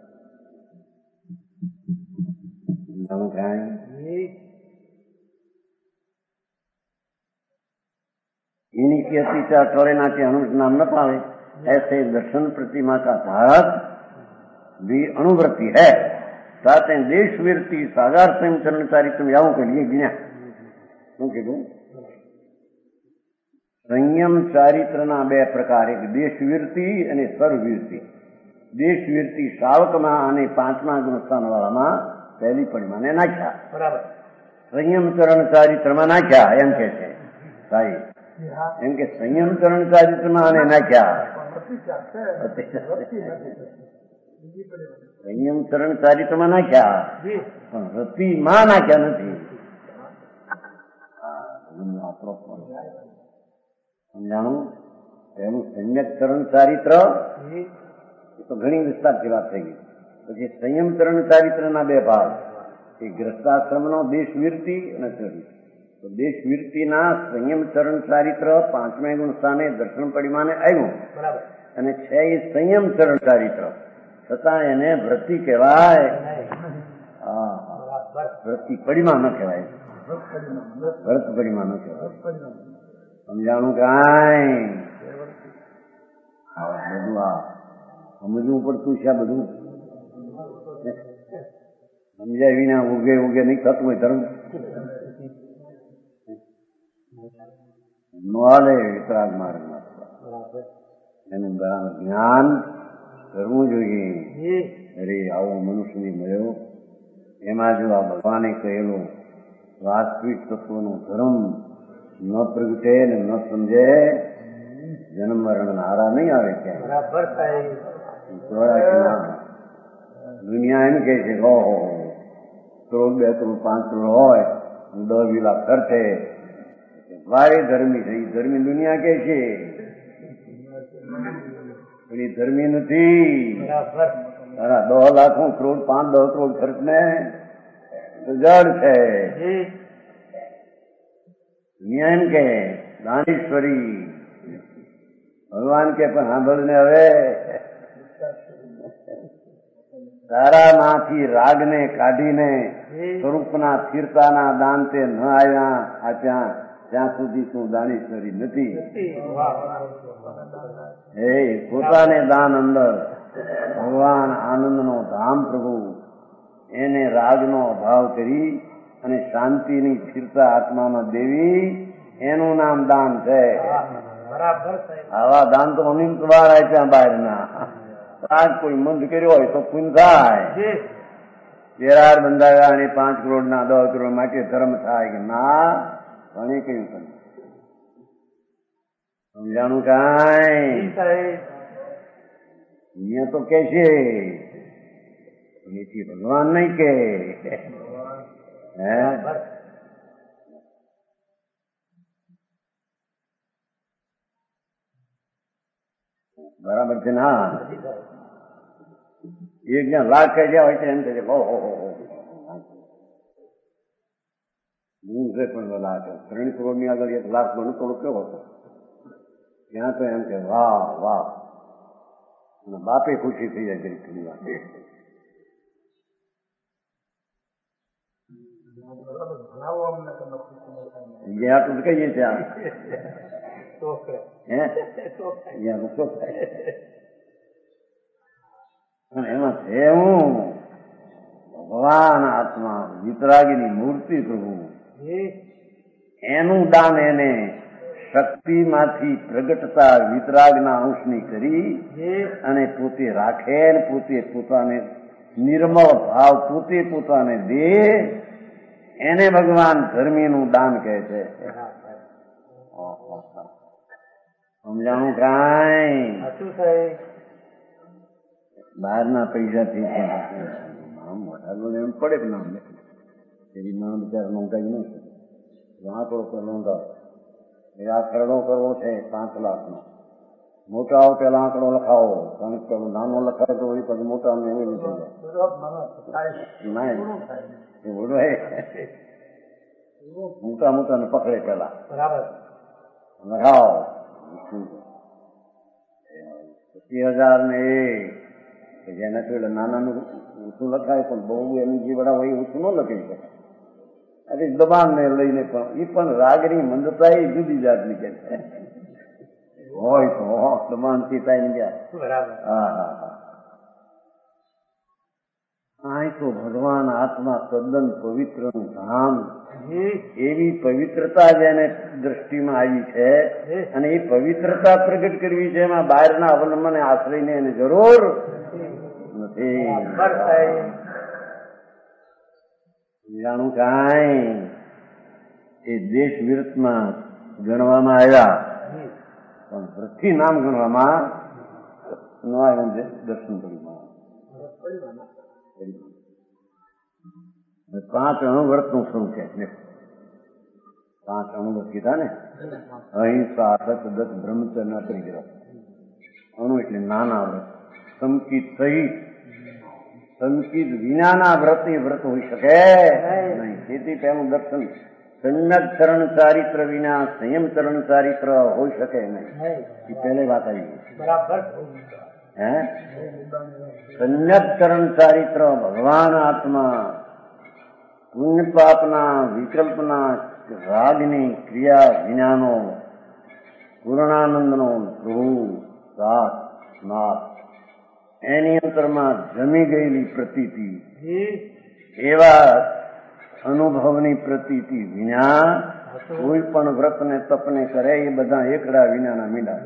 Speaker 2: इन्हीं की अतिचार टोले ना के अणु नाम न पावे. ऐसे दर्शन प्रतिमा का भारत भी अणुव्रति है. साथ देश वीरती सागार संयम चरण चारित्र यावों के लिए गिना. શું કીધું? સંયમ ચારિત્રના બે પ્રકાર, એક દેશવીરતી અને સર્વવીરતી. દેશવીરતી શ્રાવકમાં અને પાંચમા ગુણસ્થાન વાળામાં પહેલી પડીમાને નાખ્યા. બરાબર. સંયમ ચરણ ચારિત્રમાં નાખ્યા એમ કે છે સાહેબ. એમ કે સંયમ ચરણ ચારિત્રમાં આને નાખ્યા. સંયમ ચરણ ચારિત્રમાં નાખ્યા પણ રતિમાં નાખ્યા નથી. સમજાણું? એનું સમ્યક ચરણ ચારિત્ર તો ઘણી વિસ્તારથી વાત થઈ ગઈ. પછી સંયમ ચરણ ચારિત્રના બે ભાગ, એક ગ્રસ્તાશ્રમનો દેશવીરતી અને ચરિત્ર. તો દેશવીરતીના સંયમ ચરણ ચારિત્ર પાંચમે ગુણ સ્થાને દર્શન પડીમાને આવ્યું અને છે એ સંયમ ચરણ ચારિત્ર, છતાં એને વ્રતિ કહેવાય. હા વ્રતિ પડીમાં ન કહેવાય, વ્રત પડીમાં ન કહેવાય. સમજાણું કાંઈ? બધું આ સમજવું પડતું છે. આ બધું સમજાય વિના ઉગે ઉગે નહીં થતું હોય ધર્મ. નોલે વિતરાગ માર્ગમાં એનું બરાબર જ્ઞાન કરવું જોઈએ. અરે આવો મનુષ્યની મળ્યો, એમાં જો આ ભગવાને કહેલું વાસ્તવિક તત્વનો ધર્મ ન પ્રગટે ને ન સમજે, જન્મ મરણ હારા નહીં આવે. ક્યાં દુનિયા એમ કે છે ઓહો કરોડ બે કરોડ પાંચ કરોડ હોય દસ વીલા ખર્ચે ભારે ધર્મી છે. ધર્મી દુનિયા કે છે પણ એ ધર્મી નથી. દસ લાખ કરોડ પાંચ દસ કરોડ ખર્ચ ને જડ છે. દુનિયા એમ કે દાનેશ્વરી ભગવાન કે પણ સાંભળ ને હવે તારામાંથી રાગને કાઢીને સ્વરૂપના સ્થિરતાના દાન તે ન આવ્યા આપ્યા ત્યાં સુધી તું દાનેશ્વરી નથી. હે પોતાને દાન અંદર ભગવાન આનંદનો ધામ પ્રભુ એને રાગનો અભાવ કરી અને શાંતિની સ્થિરતા આત્મામાં દેવી, એનું નામ દાન છે. આવા દાન તો અમીમ બહાર આપ્યા બહારના. આજ કોઈ મંદ કર્યો હોય તો પુન થાય. તેરાર બંધાવ્યા અને પાંચ કરોડ ના દસ કરોડ માટે ધર્મ થાય કે ના? ભણી કયું તમે સમજાણું કાંઈ? અહીંયા તો કે છે એથી ભગવાન નહીં કે હે બરાબર છે ના? એક જ્યાં લાખ કહી ગયા હોય છે એમ કહે છે ઓહો હું છે પણ લાખ ત્રણ કરોડ ની આગળ એક લાખ બનો થોડો કેવો હતો ત્યાં તો એમ કે વાહ વાહ, અને બાપે ખુશી થઈ જાય જરી થોડી વાત.
Speaker 3: ભણાવો અમને તમે ખુશી
Speaker 2: જે આટલું કહીએ છીએ આમ
Speaker 3: તો કરે
Speaker 2: હે
Speaker 3: તો થાય
Speaker 2: અહીંયા શું થાય અને એમાં છે હું ભગવાન આત્મા વિતરાગીની મૂર્તિ પ્રભુ એનું દાન એને શક્તિમાંથી પ્રગટતા વિતરાગના અંશની કરી અને પોતે રાખે ને પોતે પોતાને નિર્મળ ભાવ પોતે પોતાને દે એને ભગવાન ધર્મીનું દાન કહે છે. સમજાણું કાંઈ
Speaker 3: શું થાય
Speaker 2: બહારના પૈસાથી મોટા એમ પડે કે નામ એવી નામ બિચારા નોંધાઈ નહીં શકે. આંકડો પર નોંધાવ એ આ ખરડો કરવો છે પાંચ લાખનો મોટા આવો પેલા આંકડો લખાવો કારણ કે નાનો લખાય તો એ પછી મોટા ને એવું થઈ જાય એ બોલવાય મોટા મોટા ને પકડે પેલા
Speaker 3: બરાબર
Speaker 2: લખાવો પચીસ હજાર ને એ જેના પેલા નાનાનું ઊંચું લખાય પણ બહુ એની જે વડા હોય ઊંચું ન લખી શકે. અરે દબાણ ને લઈને પણ એ પણ રાગની મંદતા એ જુદી જાતની કે છે હોય તો દબાણ થી થાય ગયા. હા હા હા આ તો ભગવાન આત્મા તદ્દન પવિત્રનું ધામ એવી પવિત્રતા જેને દ્રષ્ટિમાં આવી છે અને એ પવિત્રતા પ્રગટ કરવી છે એમાં બહારના અવલંબન આશ્રયને એને જરૂર નથી. જાણું કાંઈ એ દેશ વિરુદ્ધમાં ગણવામાં આવ્યા પણ વૃત્તિ નામ ગણવામાં ન આવ્યું દર્શન પરિમાં પાંચ અણુવ્રતનું સ્વરૂપ છે. પાંચ અણુવ્રત કીધા ને અહિંસા સત દત્ત બ્રહ્મચર્ય પરિગ્રહ. અણુ એટલે નાના વ્રત સંકિત સહિત સંકિત વિનાના વ્રત એ વ્રત હોઈ શકે નહીં. તેથી તેનું દર્શન સમ્યક ચરણ ચારિત્ર વિના સંયમ ચરણ ચારિત્ર હોઈ શકે નહીં. એ પહેલે વાત આવી
Speaker 3: બરાબર
Speaker 2: હે સમ્યક ચરણ ચારિત્ર ભગવાન આત્મા પુણ્ય પાપના વિકલ્પના રાગની ક્રિયા વિનાનો પૂર્ણાનંદનો પ્રભુ સાત નાથ એની અંતરમાં જમી ગયેલી પ્રતીતિ એવા અનુભવની પ્રતીતિ વિના કોઈ પણ વ્રતને તપને કરે એ બધા એકડા વિનાના મીંડા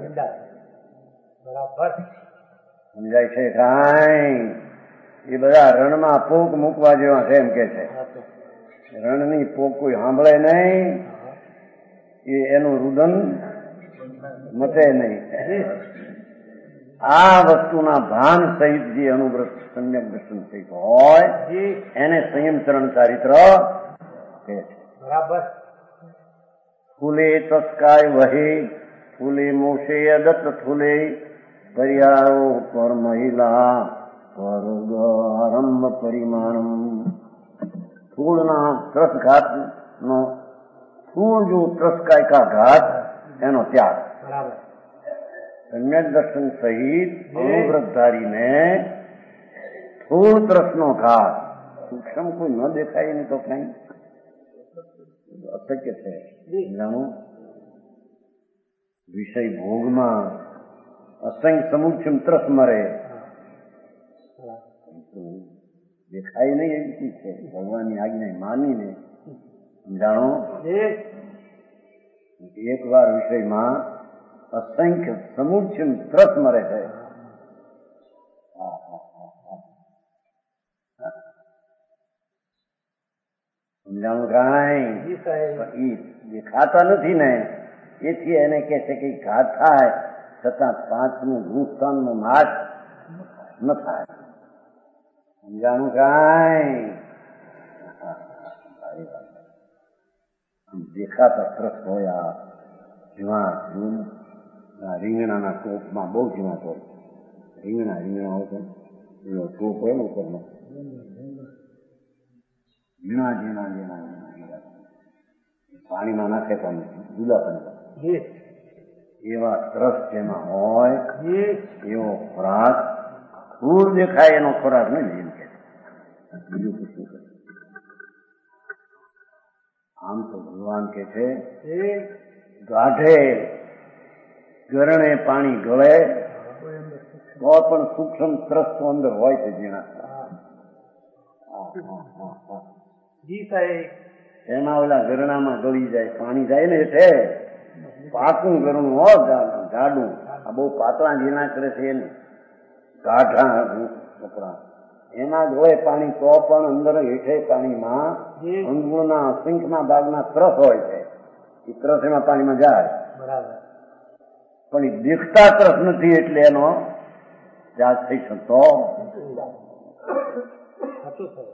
Speaker 2: સમજાય છે કાંઈ. એ બધા રણમાં પોક મૂકવા જેવા છે એમ કે છે. રણની પોક કોઈ સાંભળે નહીં એ એનું રુદન મચે નહીં. આ વસ્તુના ભાન સહિત જે અનુવ્રત સમ્યક દર્શન સહિત હોય એને સંયમ ચરણ ચારિત્ર કહે છે.
Speaker 3: બરાબર
Speaker 2: ફૂલે તસ્કાય વહે ફૂલે મોશે અદત્ત ફૂલે પર્યાયો પર મહિલા સ્વર્ગ આરંભ પરિમાણમ. ફૂલના ત્રસઘાત નો ફૂલ જો ત્રસકાય કા ઘાત એનો ત્યાગ.
Speaker 3: બરાબર
Speaker 2: સમ્યક દર્શન સહિત અનુવ્રતધારીને ફૂલ ત્રસનો ઘાત સૂક્ષ્મ કોઈ ન દેખાય ને તો કઈ અશક્ય છે. જાણો વિષય ભોગમાં અસંખ્ય સમુક્ષમ ત્રસ મરે દેખાય નહીં એવી ચીજ છે. ભગવાનની આજ્ઞા માનીને જાણો એક વાર વિષયમાં અસંખ્ય સમુચ્છમ ત્રસ મરે છે. સમજાણું કાંઈ એ દેખાતા નથી ને એથી એને કે છે કે ઘાત થાય છતાં પાંચનું ભૂસ્થાનનો નાશ ન થાય. સમજાણું કાંઈ દેખાતા ત્રસ હોય જીવા રીંગણાના ટોપમાં બહુ જીવા ટોપ રીંગણા રીંગણા હોય એનો ટોપ હોય ને ઉપરનો ઝીણા ઝીણા ઝીણા ઝીણા પાણીમાં નાખે પણ જુદા પાણી એવા ત્રસ જેમાં હોય એવો ખોરાક ફૂલ દેખાય એનો ખોરાક નહીં એમ કે બીજું કશું કરે આમ તો ભગવાન કે છે
Speaker 3: જી
Speaker 2: ગાઢે ગરણે પાણી ગળે તો પણ સૂક્ષ્મ ત્રસ્તો અંદર હોય છે ઝીણા.
Speaker 3: જી સાહેબ
Speaker 2: એમાં ઓલા ગરણામાં ગળી જાય પાણી જાય ને એટલે પાકું ગરણું હો જાડું. આ બહુ પાતળા ઝીણા કરે છે એને ગાઢા કપડા એમાં જ હોય પાણી તો પણ અંદર હેઠે પાણીમાં અંગુળના અસંખ્યના ભાગના ત્રસ હોય છે. એ ત્રસ એમાં પાણીમાં જાય
Speaker 3: બરાબર
Speaker 2: પણ એ દેખતા ત્રસ નથી એટલે એનો ત્યાગ થઈ શકતો.
Speaker 3: સાચું સાહેબ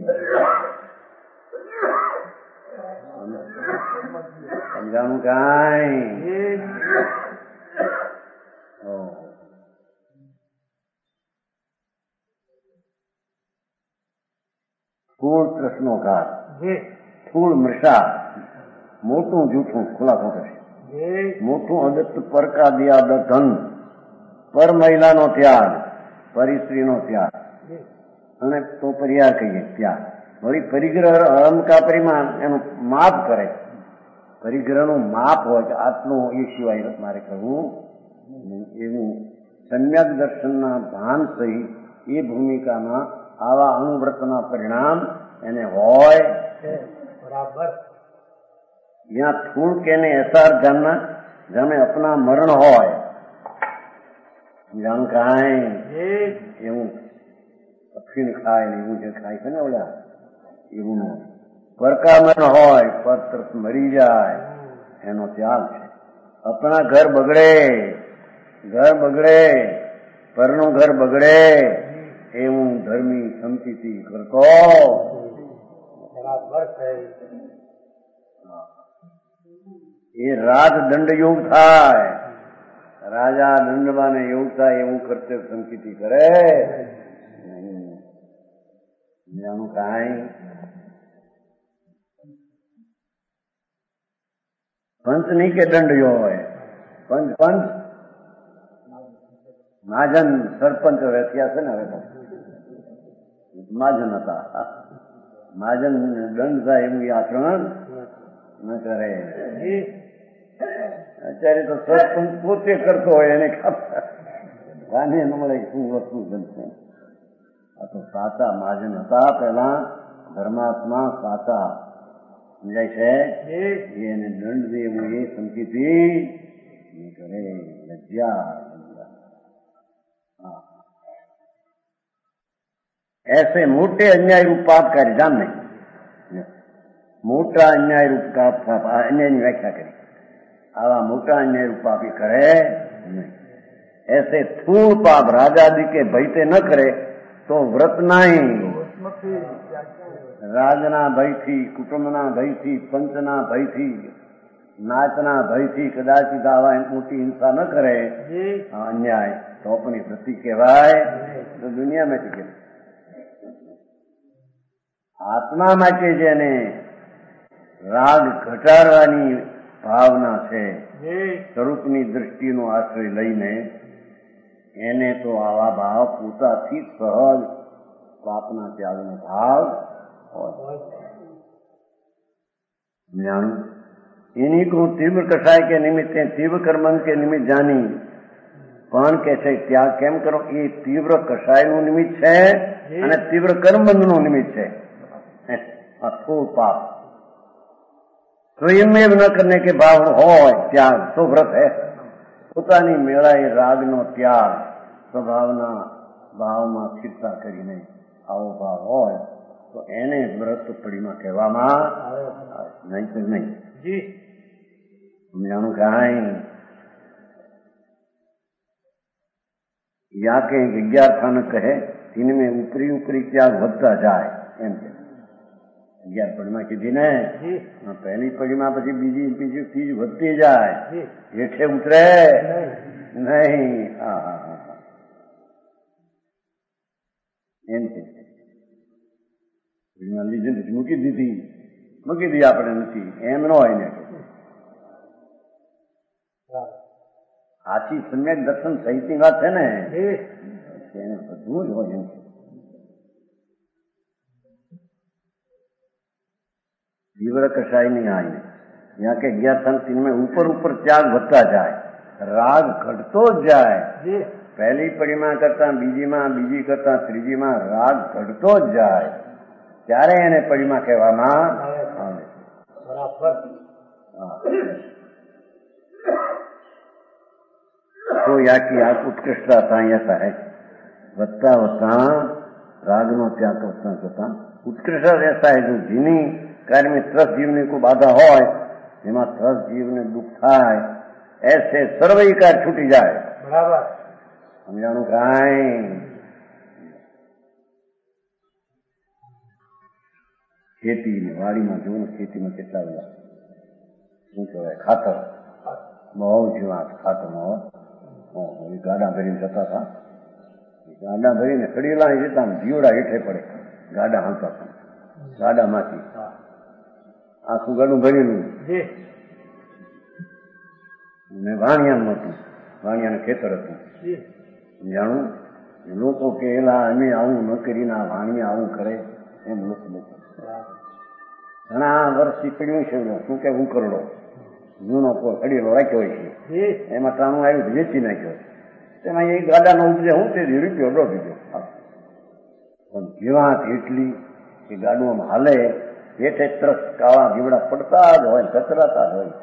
Speaker 2: સમજાણું કાંઈ?
Speaker 3: જી
Speaker 2: સ્થૂળ કૃષ્ણોઘાત,
Speaker 3: જી
Speaker 2: સ્થૂળ મૃષા, મોટું જૂઠું ખુલાસો કરશે.
Speaker 3: જી
Speaker 2: મોટું અદત્ત પરકા દિયા ધન, પર મહિલાનો ત્યાગ, પરિસ્ત્રીનો ત્યાગ
Speaker 3: જી
Speaker 2: અને તો પરિહાર કહીએ ત્યાગ. વળી પરિગ્રહ અહંકાર પરિમાણ એનું માપ કરે. પરિગ્રહનું માપ હોય કે આટલું એ સિવાય મારે કરવું એવું સમ્યક દર્શનના ભાન સહિત એ ભૂમિકામાં આવા અનુવ્રતના પરિણામ એને હોય.
Speaker 3: બરાબર
Speaker 2: यहाँ थूल के ने ऐसा जानना जाने अपना मरण હોય જાણ કાંઈ એવું અફીણ ખાય ને એવું જે ખાય છે ને ઓલા એવું ન હોય. પરકા મરણ હોય પર મરી જાય એનો ત્યાગ છે. આપણા ઘર બગડે ઘર બગડે પરનું ઘર બગડે એવું ધર્મી સંતિથી કરતો.
Speaker 3: બરાબર સાહેબ
Speaker 2: એ રાજ દંડ યોગ થાય. રાજા દંડવાને યોગ થાય એવું કર્તવ્ય સંકિતિ કરે એનું કાંઈ. પંચ નહીં કે દંડ યો હોય. પંચ પંચ મહાજન સરપંચ થયા છે ને હવે મહાજન હતા. મહાજન દંડ થાય એવું આચરણ ન કરે. અત્યારે તો સરપંચ પોતે કરતો હોય એને ખાને ન મળે શું વસ્તુ બનશે. આ તો સાચા મહાજન હતા પેલા ધર્માત્મા સાચા સમજાય છે. એને દંડ દે એવું એ સંકિતી કરે લજ્જા. ऐसे मोटे अन्याय रूप पाप कार्य जान नहीं. मोटा अन्याय रूप का पाप अन्याय ની વ્યાખ્યા કરી. આવા મોટા अन्याय रूप पाप કરે नहीं. ऐसे थूल पाप राजादि के भयते न करे तो व्रत नहीं. રાજના ભયથી, કુટુંબના ભયથી, પંચના ભયથી, નાચના ભયથી કદાચિત આવા મોટી હિંસા ન કરે અન્યાય તો આપણી વૃત્તિ કહેવાય તો દુનિયામાં ટીકે. આત્મા માટે જેને રાગ ઘટાડવાની ભાવના છે સ્વરૂપની દ્રષ્ટિનો આશ્રય લઈને એને તો આવા ભાવ પોતાથી સહજ પાપના ત્યાગનો ભાવ ज्ञान इन्हीं को तीव्र कषाय के निमित्त तीव्र कर्म के निमित्त जानी પણ કે છે ત્યાગ કેમ કરો એ તીવ્ર કષાયનું નિમિત્ત છે અને તીવ્ર કર્મબંધનું નિમિત્ત છે. અથોડ પાપ સ્વયંમેવ ન કરને કે ભાવ હોય ત્યાગ તો વ્રત હે. પોતાની મેળાએ રાગનો ત્યાગ સ્વભાવના ભાવમાં સ્થિરતા કરીને આવો ભાવ હોય તો એને વ્રત પડીમાં કહેવામાં નહીં તો નહીં. સમજાણું કાંઈ. યા કે અગિયાર સ્થાનક કહે ઇનમે ઉપરી ઉપરી ત્યાગ વધતા જાય એમ કે અગિયાર પડીમાં કીધી ને પહેલી પડીમાં પછી બીજી બીજી ત્રીજી વધતી જાય હેઠે ઉતરે નહીં. હા હા હા એમ કે લીધી મૂકી દીધી મૂકી દીધી આપણે નથી એમ ન હોય ને. આથી સમ્યક દર્શન સહિતની વાત છે ને એને બધું જ હોય એમ. तीव्र कषाय नहीं आए यहाँ के ज्ञातन तीन में ऊपर ऊपर त्याग बढ़ता जाए, राग घटतो जाए। पहली परिमा करता बीजी में, बीजी करता त्रीजी में राग घटतो जाए ત્યારે એને પરિમા કહેવામાં આવે।
Speaker 3: બરાબર।
Speaker 2: तो यहाँ की आप उत्कृष्टता ऐसा है, વધતા વધતા રાગનો ત્યાગ કરતા કરતા उत्कृष्ट ऐसा है जो जीनी कार्य में त्रस्त जीवने को बाधा हो, જેમાં त्रस्त जीवने दुख થાય ऐसे सर्वई कार्य छूटी जाए।
Speaker 3: બરાબર।
Speaker 2: સમજાણું કાંઈ? ખેતી વાડીમાં જુઓ ને, ખેતીમાં કેટલા બધા શું કહેવાય ખાતર, બહુ જીવાત ખાતરમાં હોય। ગાડા ભરીને જતા હતા, ગાડા ભરીને સડીલા જતા જીવડા હેઠે પડે, ગાડા હાલતા હતા, ગાડામાંથી આખું ગાડું ભરેલું ને વાણિયાનું હતું, વાણિયાનું ખેતર હતું। જાણું લોકો કે એલા અમે આવું ન કરીને આ વાણિયા આવું કરે એમ લોકો લોકો ઘણા વર્ષથી પડ્યું છે, શું કે ઉકરડો જૂનો અડીલો રાખ્યો હોય છે, એમાં ટાણું આવ્યું વેચી નાખ્યો, તેમાં એ ગાડાનો ઉપજે હું તે રૂપિયો દોઢ રૂપિયો, પણ જીવાત એટલી કે ગાડું હાલે હેઠે તરસ કાળા જીવડા પડતા જ હોય, કચરાતા જ હોય।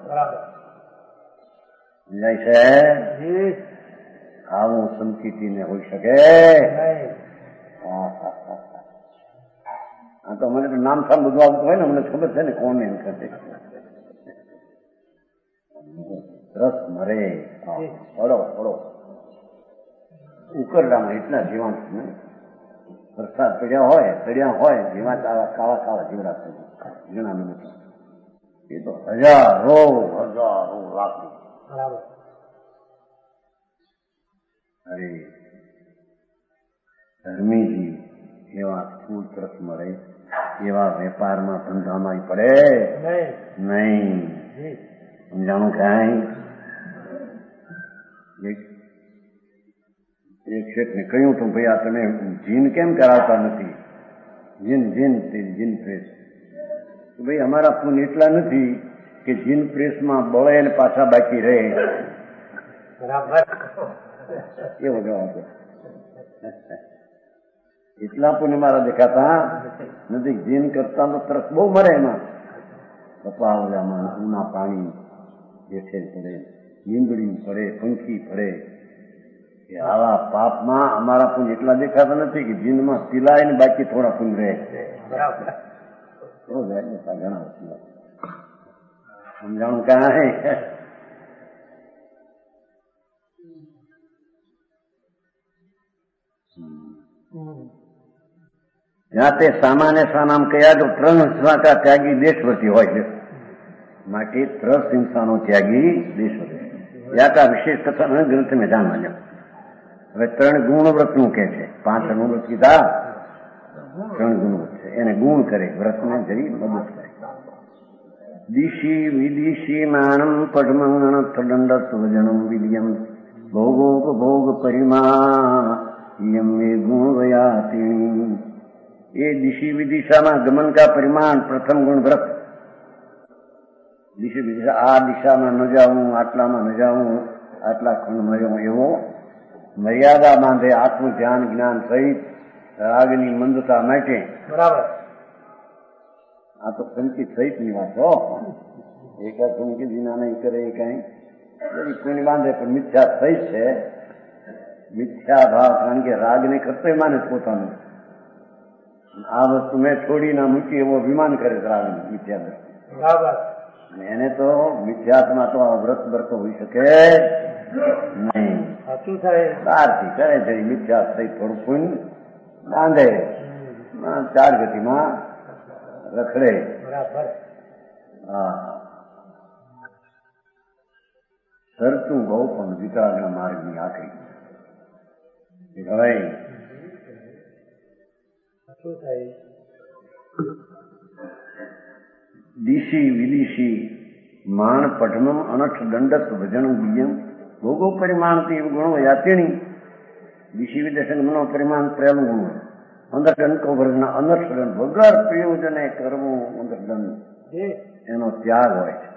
Speaker 2: સમજાય છે? આવું સંકિતીને હોઈ શકે? હા તો મને તો નામ સામ બધું આવતું હોય ને, મને ખબર છે ને કોણ એમ કરે રસ મરે પડો પડો ઉકરડામાં એટલા જીવાંત વરસાદ પડ્યા હોય, ચડ્યા હોય, જીવાંત આવા કાળા કાળા જીવડા ઘણા મિનિટ એ તો હજારો હજારો લાખો। અરે ધર્મીજી એવા સ્થૂળ તરફ મળે, એવા વેપારમાં ધંધામાં પડે નહીં। સમજાણું કાંઈ? એક શેઠને કહ્યું તું, ભાઈ આ તમે જીન કેમ કરાવતા નથી? જીન જીન તે જીન પ્રેસ, ભાઈ અમારા પૂન એટલા નથી કે જીન પ્રેસમાં બળે ને પાછા બાકી રહે। એવો જવાબ એટલા પુણ્ય મારા દેખાતા નથી। જીન કરતા તો તરફ બહુ મરે એમાં, કપાવજામાં ઉના પાણી હેઠે પડે, લીંબડી પડે, પંખી પડે, કે આવા પાપમાં અમારા પુણ્ય એટલા દેખાતા નથી કે જીનમાં પીલાય ને બાકી થોડા પુણ્ય રહે છે। ઘણા સમજાણું કાંઈ? ત્યાં તે સામાન્ય સાનામ કયા તો ત્રણ હિંસા કા ત્યાગી દેશવતી હોય છે, માટે ત્રસ હિંસાનો ત્યાગી દેશવતી। યા કા વિશેષ કથન ગ્રંથ મેં જાણવા જાવ। હવે ત્રણ ગુણ વ્રતનું કે છે, પાંચ અનુવ્રત કીધા, ત્રણ ગુણ વ્રત છે, એને ગુણ કરે, વ્રતને જરી મદદ કરે। દિશી વિદિશી માણમ પઢમંગણ તદંડ સુજનમ વિલિયમ ભોગોપભોગ પરિમા યમ એ ગુણ વયાતિણી। એ દિશી વિદિશામાં ગમન કા પરિમાણ પ્રથમ ગુણ વ્રત। દિશી વિદિશા આ દિશામાં ન જાઉં, આટલામાં ન જાઉં, આટલા ખંડમાં જાઉં, એવો મર્યાદા બાંધે આત્મ ધ્યાન જ્ઞાન સહિત રાગની મંદતા માટે। બરાબર। આ તો સંચિત સહિતની વાત હો, એકા સંકેત વિના નહીં કરે એ કઈ કોઈને બાંધે, પણ મિથ્યા સહિત છે। મિથ્યા ભાવ, કારણ કે રાગને કરતો માને પોતાનું, આ વસ્તુ મેં છોડી ના મૂકી એવો અભિમાન કરે રાગને, મિથ્યા દ્રષ્ટિ। બરાબર। એને તો મિથ્યાત્મા તો વ્રત વ્રત હોઈ શકે નહીં, બહારથી કરે છે મિથ્યા સહિત થોડું પુણ્ય બાંધે, ચાર ગતિમાં રખડે। હા સરતું બહુ પણ વિતરાગના માર્ગની આખરી હવે દિશી વિદિશી માણ પઠનમ અનઠ દંડક ભજન બીજમ ભોગો પરિમાણથી ગુણો યાતિણી। દિશી વિદેશન મનો પરિમાણ પ્રેમ ગુણ અંદર દંડકો ભજન અનઠ દંડ વગર પ્રયોજને કરવું અંદર દંડ
Speaker 3: જી
Speaker 2: એનો ત્યાગ હોય છે.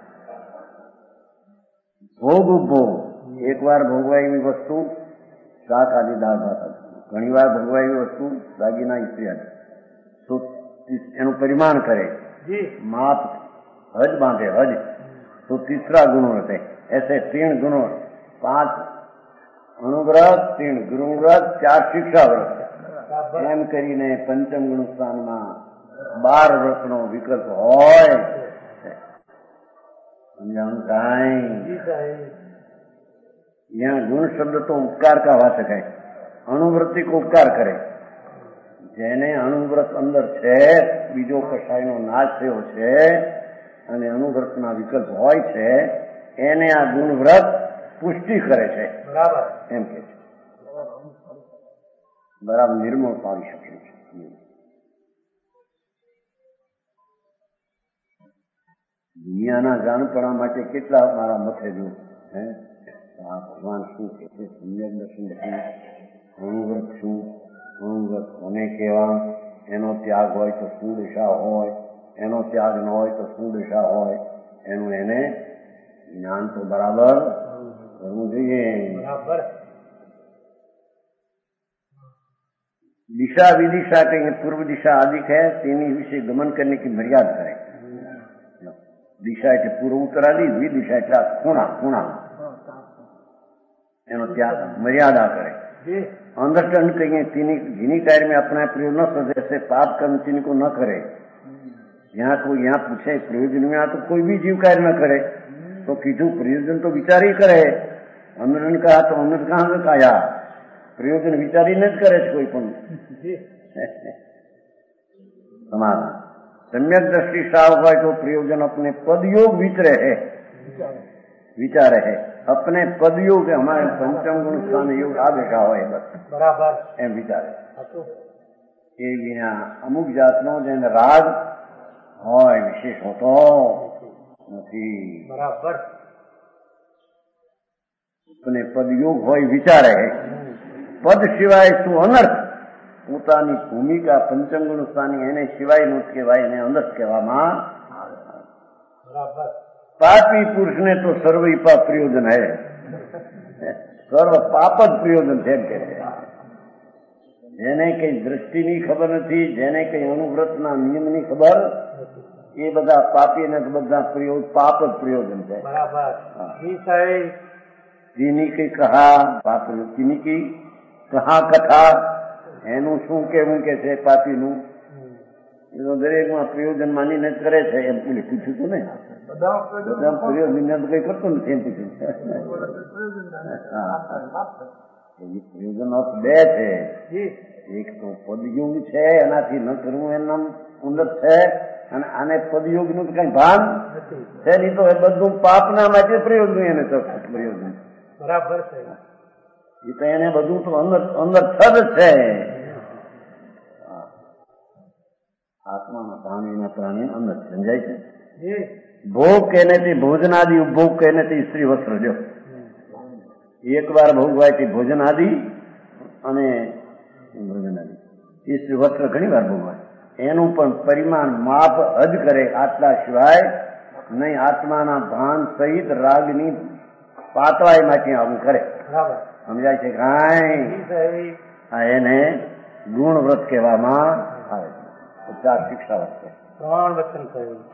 Speaker 2: ભોગ ઉપભોગ, એક વાર ભોગવાય એવી વસ્તુ શાક આદિ દાળ ભાત, ઘણી વાર ભોગવાય એવી વસ્તુ દાગીના ઇત્યાદિ, તો એનું પરિમાણ કરે,
Speaker 3: જી
Speaker 2: माप हज बांधे हज तो तीसरा गुण रहते ऐसे तीन गुणों, पांच अणुव्रत, तीन गुरुव्रत, चार शिक्षा व्रत
Speaker 3: બરાબર
Speaker 2: એમ કરીને પંચમ ગુણ સ્થાનમાં બાર વ્રતનો વિકલ્પ હોય. સમજાણું કાંઈ?
Speaker 3: જી સાહેબ
Speaker 2: यहाँ गुण शब्द तो उपकार का वाचक है. अणुव्रति को उपकार करे. જેને અણુવ્રત અંદર છે, બીજો કશાયનો નાશ થયો છે અને અણુવ્રતના વિકલ્પ હોય છે, એને આ ગુણવ્રત પુષ્ટિ કરે છે
Speaker 3: બરાબર
Speaker 2: એમ કે છે. બરાબર નિર્મળ પાડી શકે છે. દુનિયાના જાણપણા માટે કેટલા મારા મથે જો હે આ ભગવાન શું કે છે, સમ્યક દર્શન શું, અણુવ્રત શું, અણુવ્રત કોને કહેવા, એનો ત્યાગ હોય તો શું દશા હોય, એનો ત્યાગ ન હોય તો શું દશા હોય, એનું એને જ્ઞાન તો બરાબર કરવું જોઈએ.
Speaker 3: બરાબર
Speaker 2: दिशा विदिशा कहीं पूर्व दिशा आदि है, तेनी विषय गमन करने की मर्यादा करे. दिशा એટલે પૂર્વ ઉત્તર આદિ, વિદિશા એટલે ખૂણા ખૂણા એનો ત્યાગ मर्यादा करे.
Speaker 3: જી
Speaker 2: अंडरस्टैंड कहिए तीनी जिनी कार्य में अपना प्रयोग न सजे, ऐसे पाप कर्म तीनी को न करे. यहाँ कोई यहाँ पूछे प्रयोजन में, तो कोई भी जीव कार्य न करे तो कीधु प्रयोजन तो विचार ही करे. अंदर कहा तो अंदर कहाँ से आया, प्रयोजन विचारीને જ કરે છે કોઈ પણ.
Speaker 3: જી
Speaker 2: समाधान सम्यक दृष्टि साव હોય तो प्रयोजन अपने पदयोग विचरे है, विचारे है अपने पदयोग के हमारे पंचम गुण स्थान योग आ બેઠા હોય બસ
Speaker 3: બરાબર
Speaker 2: એમ વિચારે.
Speaker 3: હતું
Speaker 2: એ વિના અમુક જાતનો જેને રાગ હોય વિશેષ હોતો નથી.
Speaker 3: બરાબર
Speaker 2: अपने पदयोग હોય વિચારે है. પદ સિવાય શું અનર્થ, પોતાની ભૂમિકા પંચમ ગુણ સ્થાની એને સિવાયનું જ કહેવાય, એને અનર્થ કહેવામાં.
Speaker 3: બરાબર
Speaker 2: પાપી પુરુષને તો સર્વ પાપ પ્રયોજન હે, સર્વ પાપ જ પ્રયોજન છે એમ કે છે. જેને કઈ દ્રષ્ટિની ખબર નથી, જેને કઈ અણુવ્રતના નિયમની ખબર, એ બધા પાપીને બધા પ્રયોગ પાપ જ પ્રયોજન છે.
Speaker 3: બરાબર જી સાહેબ
Speaker 2: તીની કઈ કહા પાપ, તીની કઈ કહા કથા, એનું શું કેવું કે છે પાપીનું, એ તો દરેકમાં પ્રયોજન માનીને જ કરે છે. એમ પેલી પૂછ્યું હતું ને, બધા પ્રયોજન કઈ કરતો નથી એમ પૂછ્યું. પ્રયોજન અર્થ બે છે.
Speaker 3: જી
Speaker 2: એક તો પદયુગ છે, એનાથી ન કરવું એનું ઉન્નત છે, અને આને પદયુગ નું કઈ ભાન
Speaker 3: નથી.
Speaker 2: છે નહીં, તો એ બધું પાપના માટે પ્રયોજન એને તો પ્રયોજન.
Speaker 3: બરાબર છે
Speaker 2: એ તો એને બધું તો અંદર અંદર થદ છે. આત્માના પ્રાણીના પ્રાણી અંદર સમજાય છે.
Speaker 3: જી
Speaker 2: ભોગ કહેને થી ભોજન આદि, ઉપભોગ કહેને થી સ્ત્રી વસ્ત્ર. જો એક વાર ભોગવાય તે ભોજન આદિ અને ભોજન આદિ, એ સ્ત્રી વસ્ત્ર ઘણી વાર ભોગવાય. એનું પણ પરિમાણ માપ હદ કરે, આટલા સિવાય નહીં. આત્માના ભાન સહિત રાગની પાતળાઈમાંથી આવું કરે.
Speaker 3: બરાબર
Speaker 2: સમજાય છે કાંઈ?
Speaker 3: જી સાહેબ
Speaker 2: આ એને ગુણ વ્રત કહેવામાં આવે છે. ચાર શિક્ષા વ્રત છે.
Speaker 3: ત્રણ વચન કહ્યું.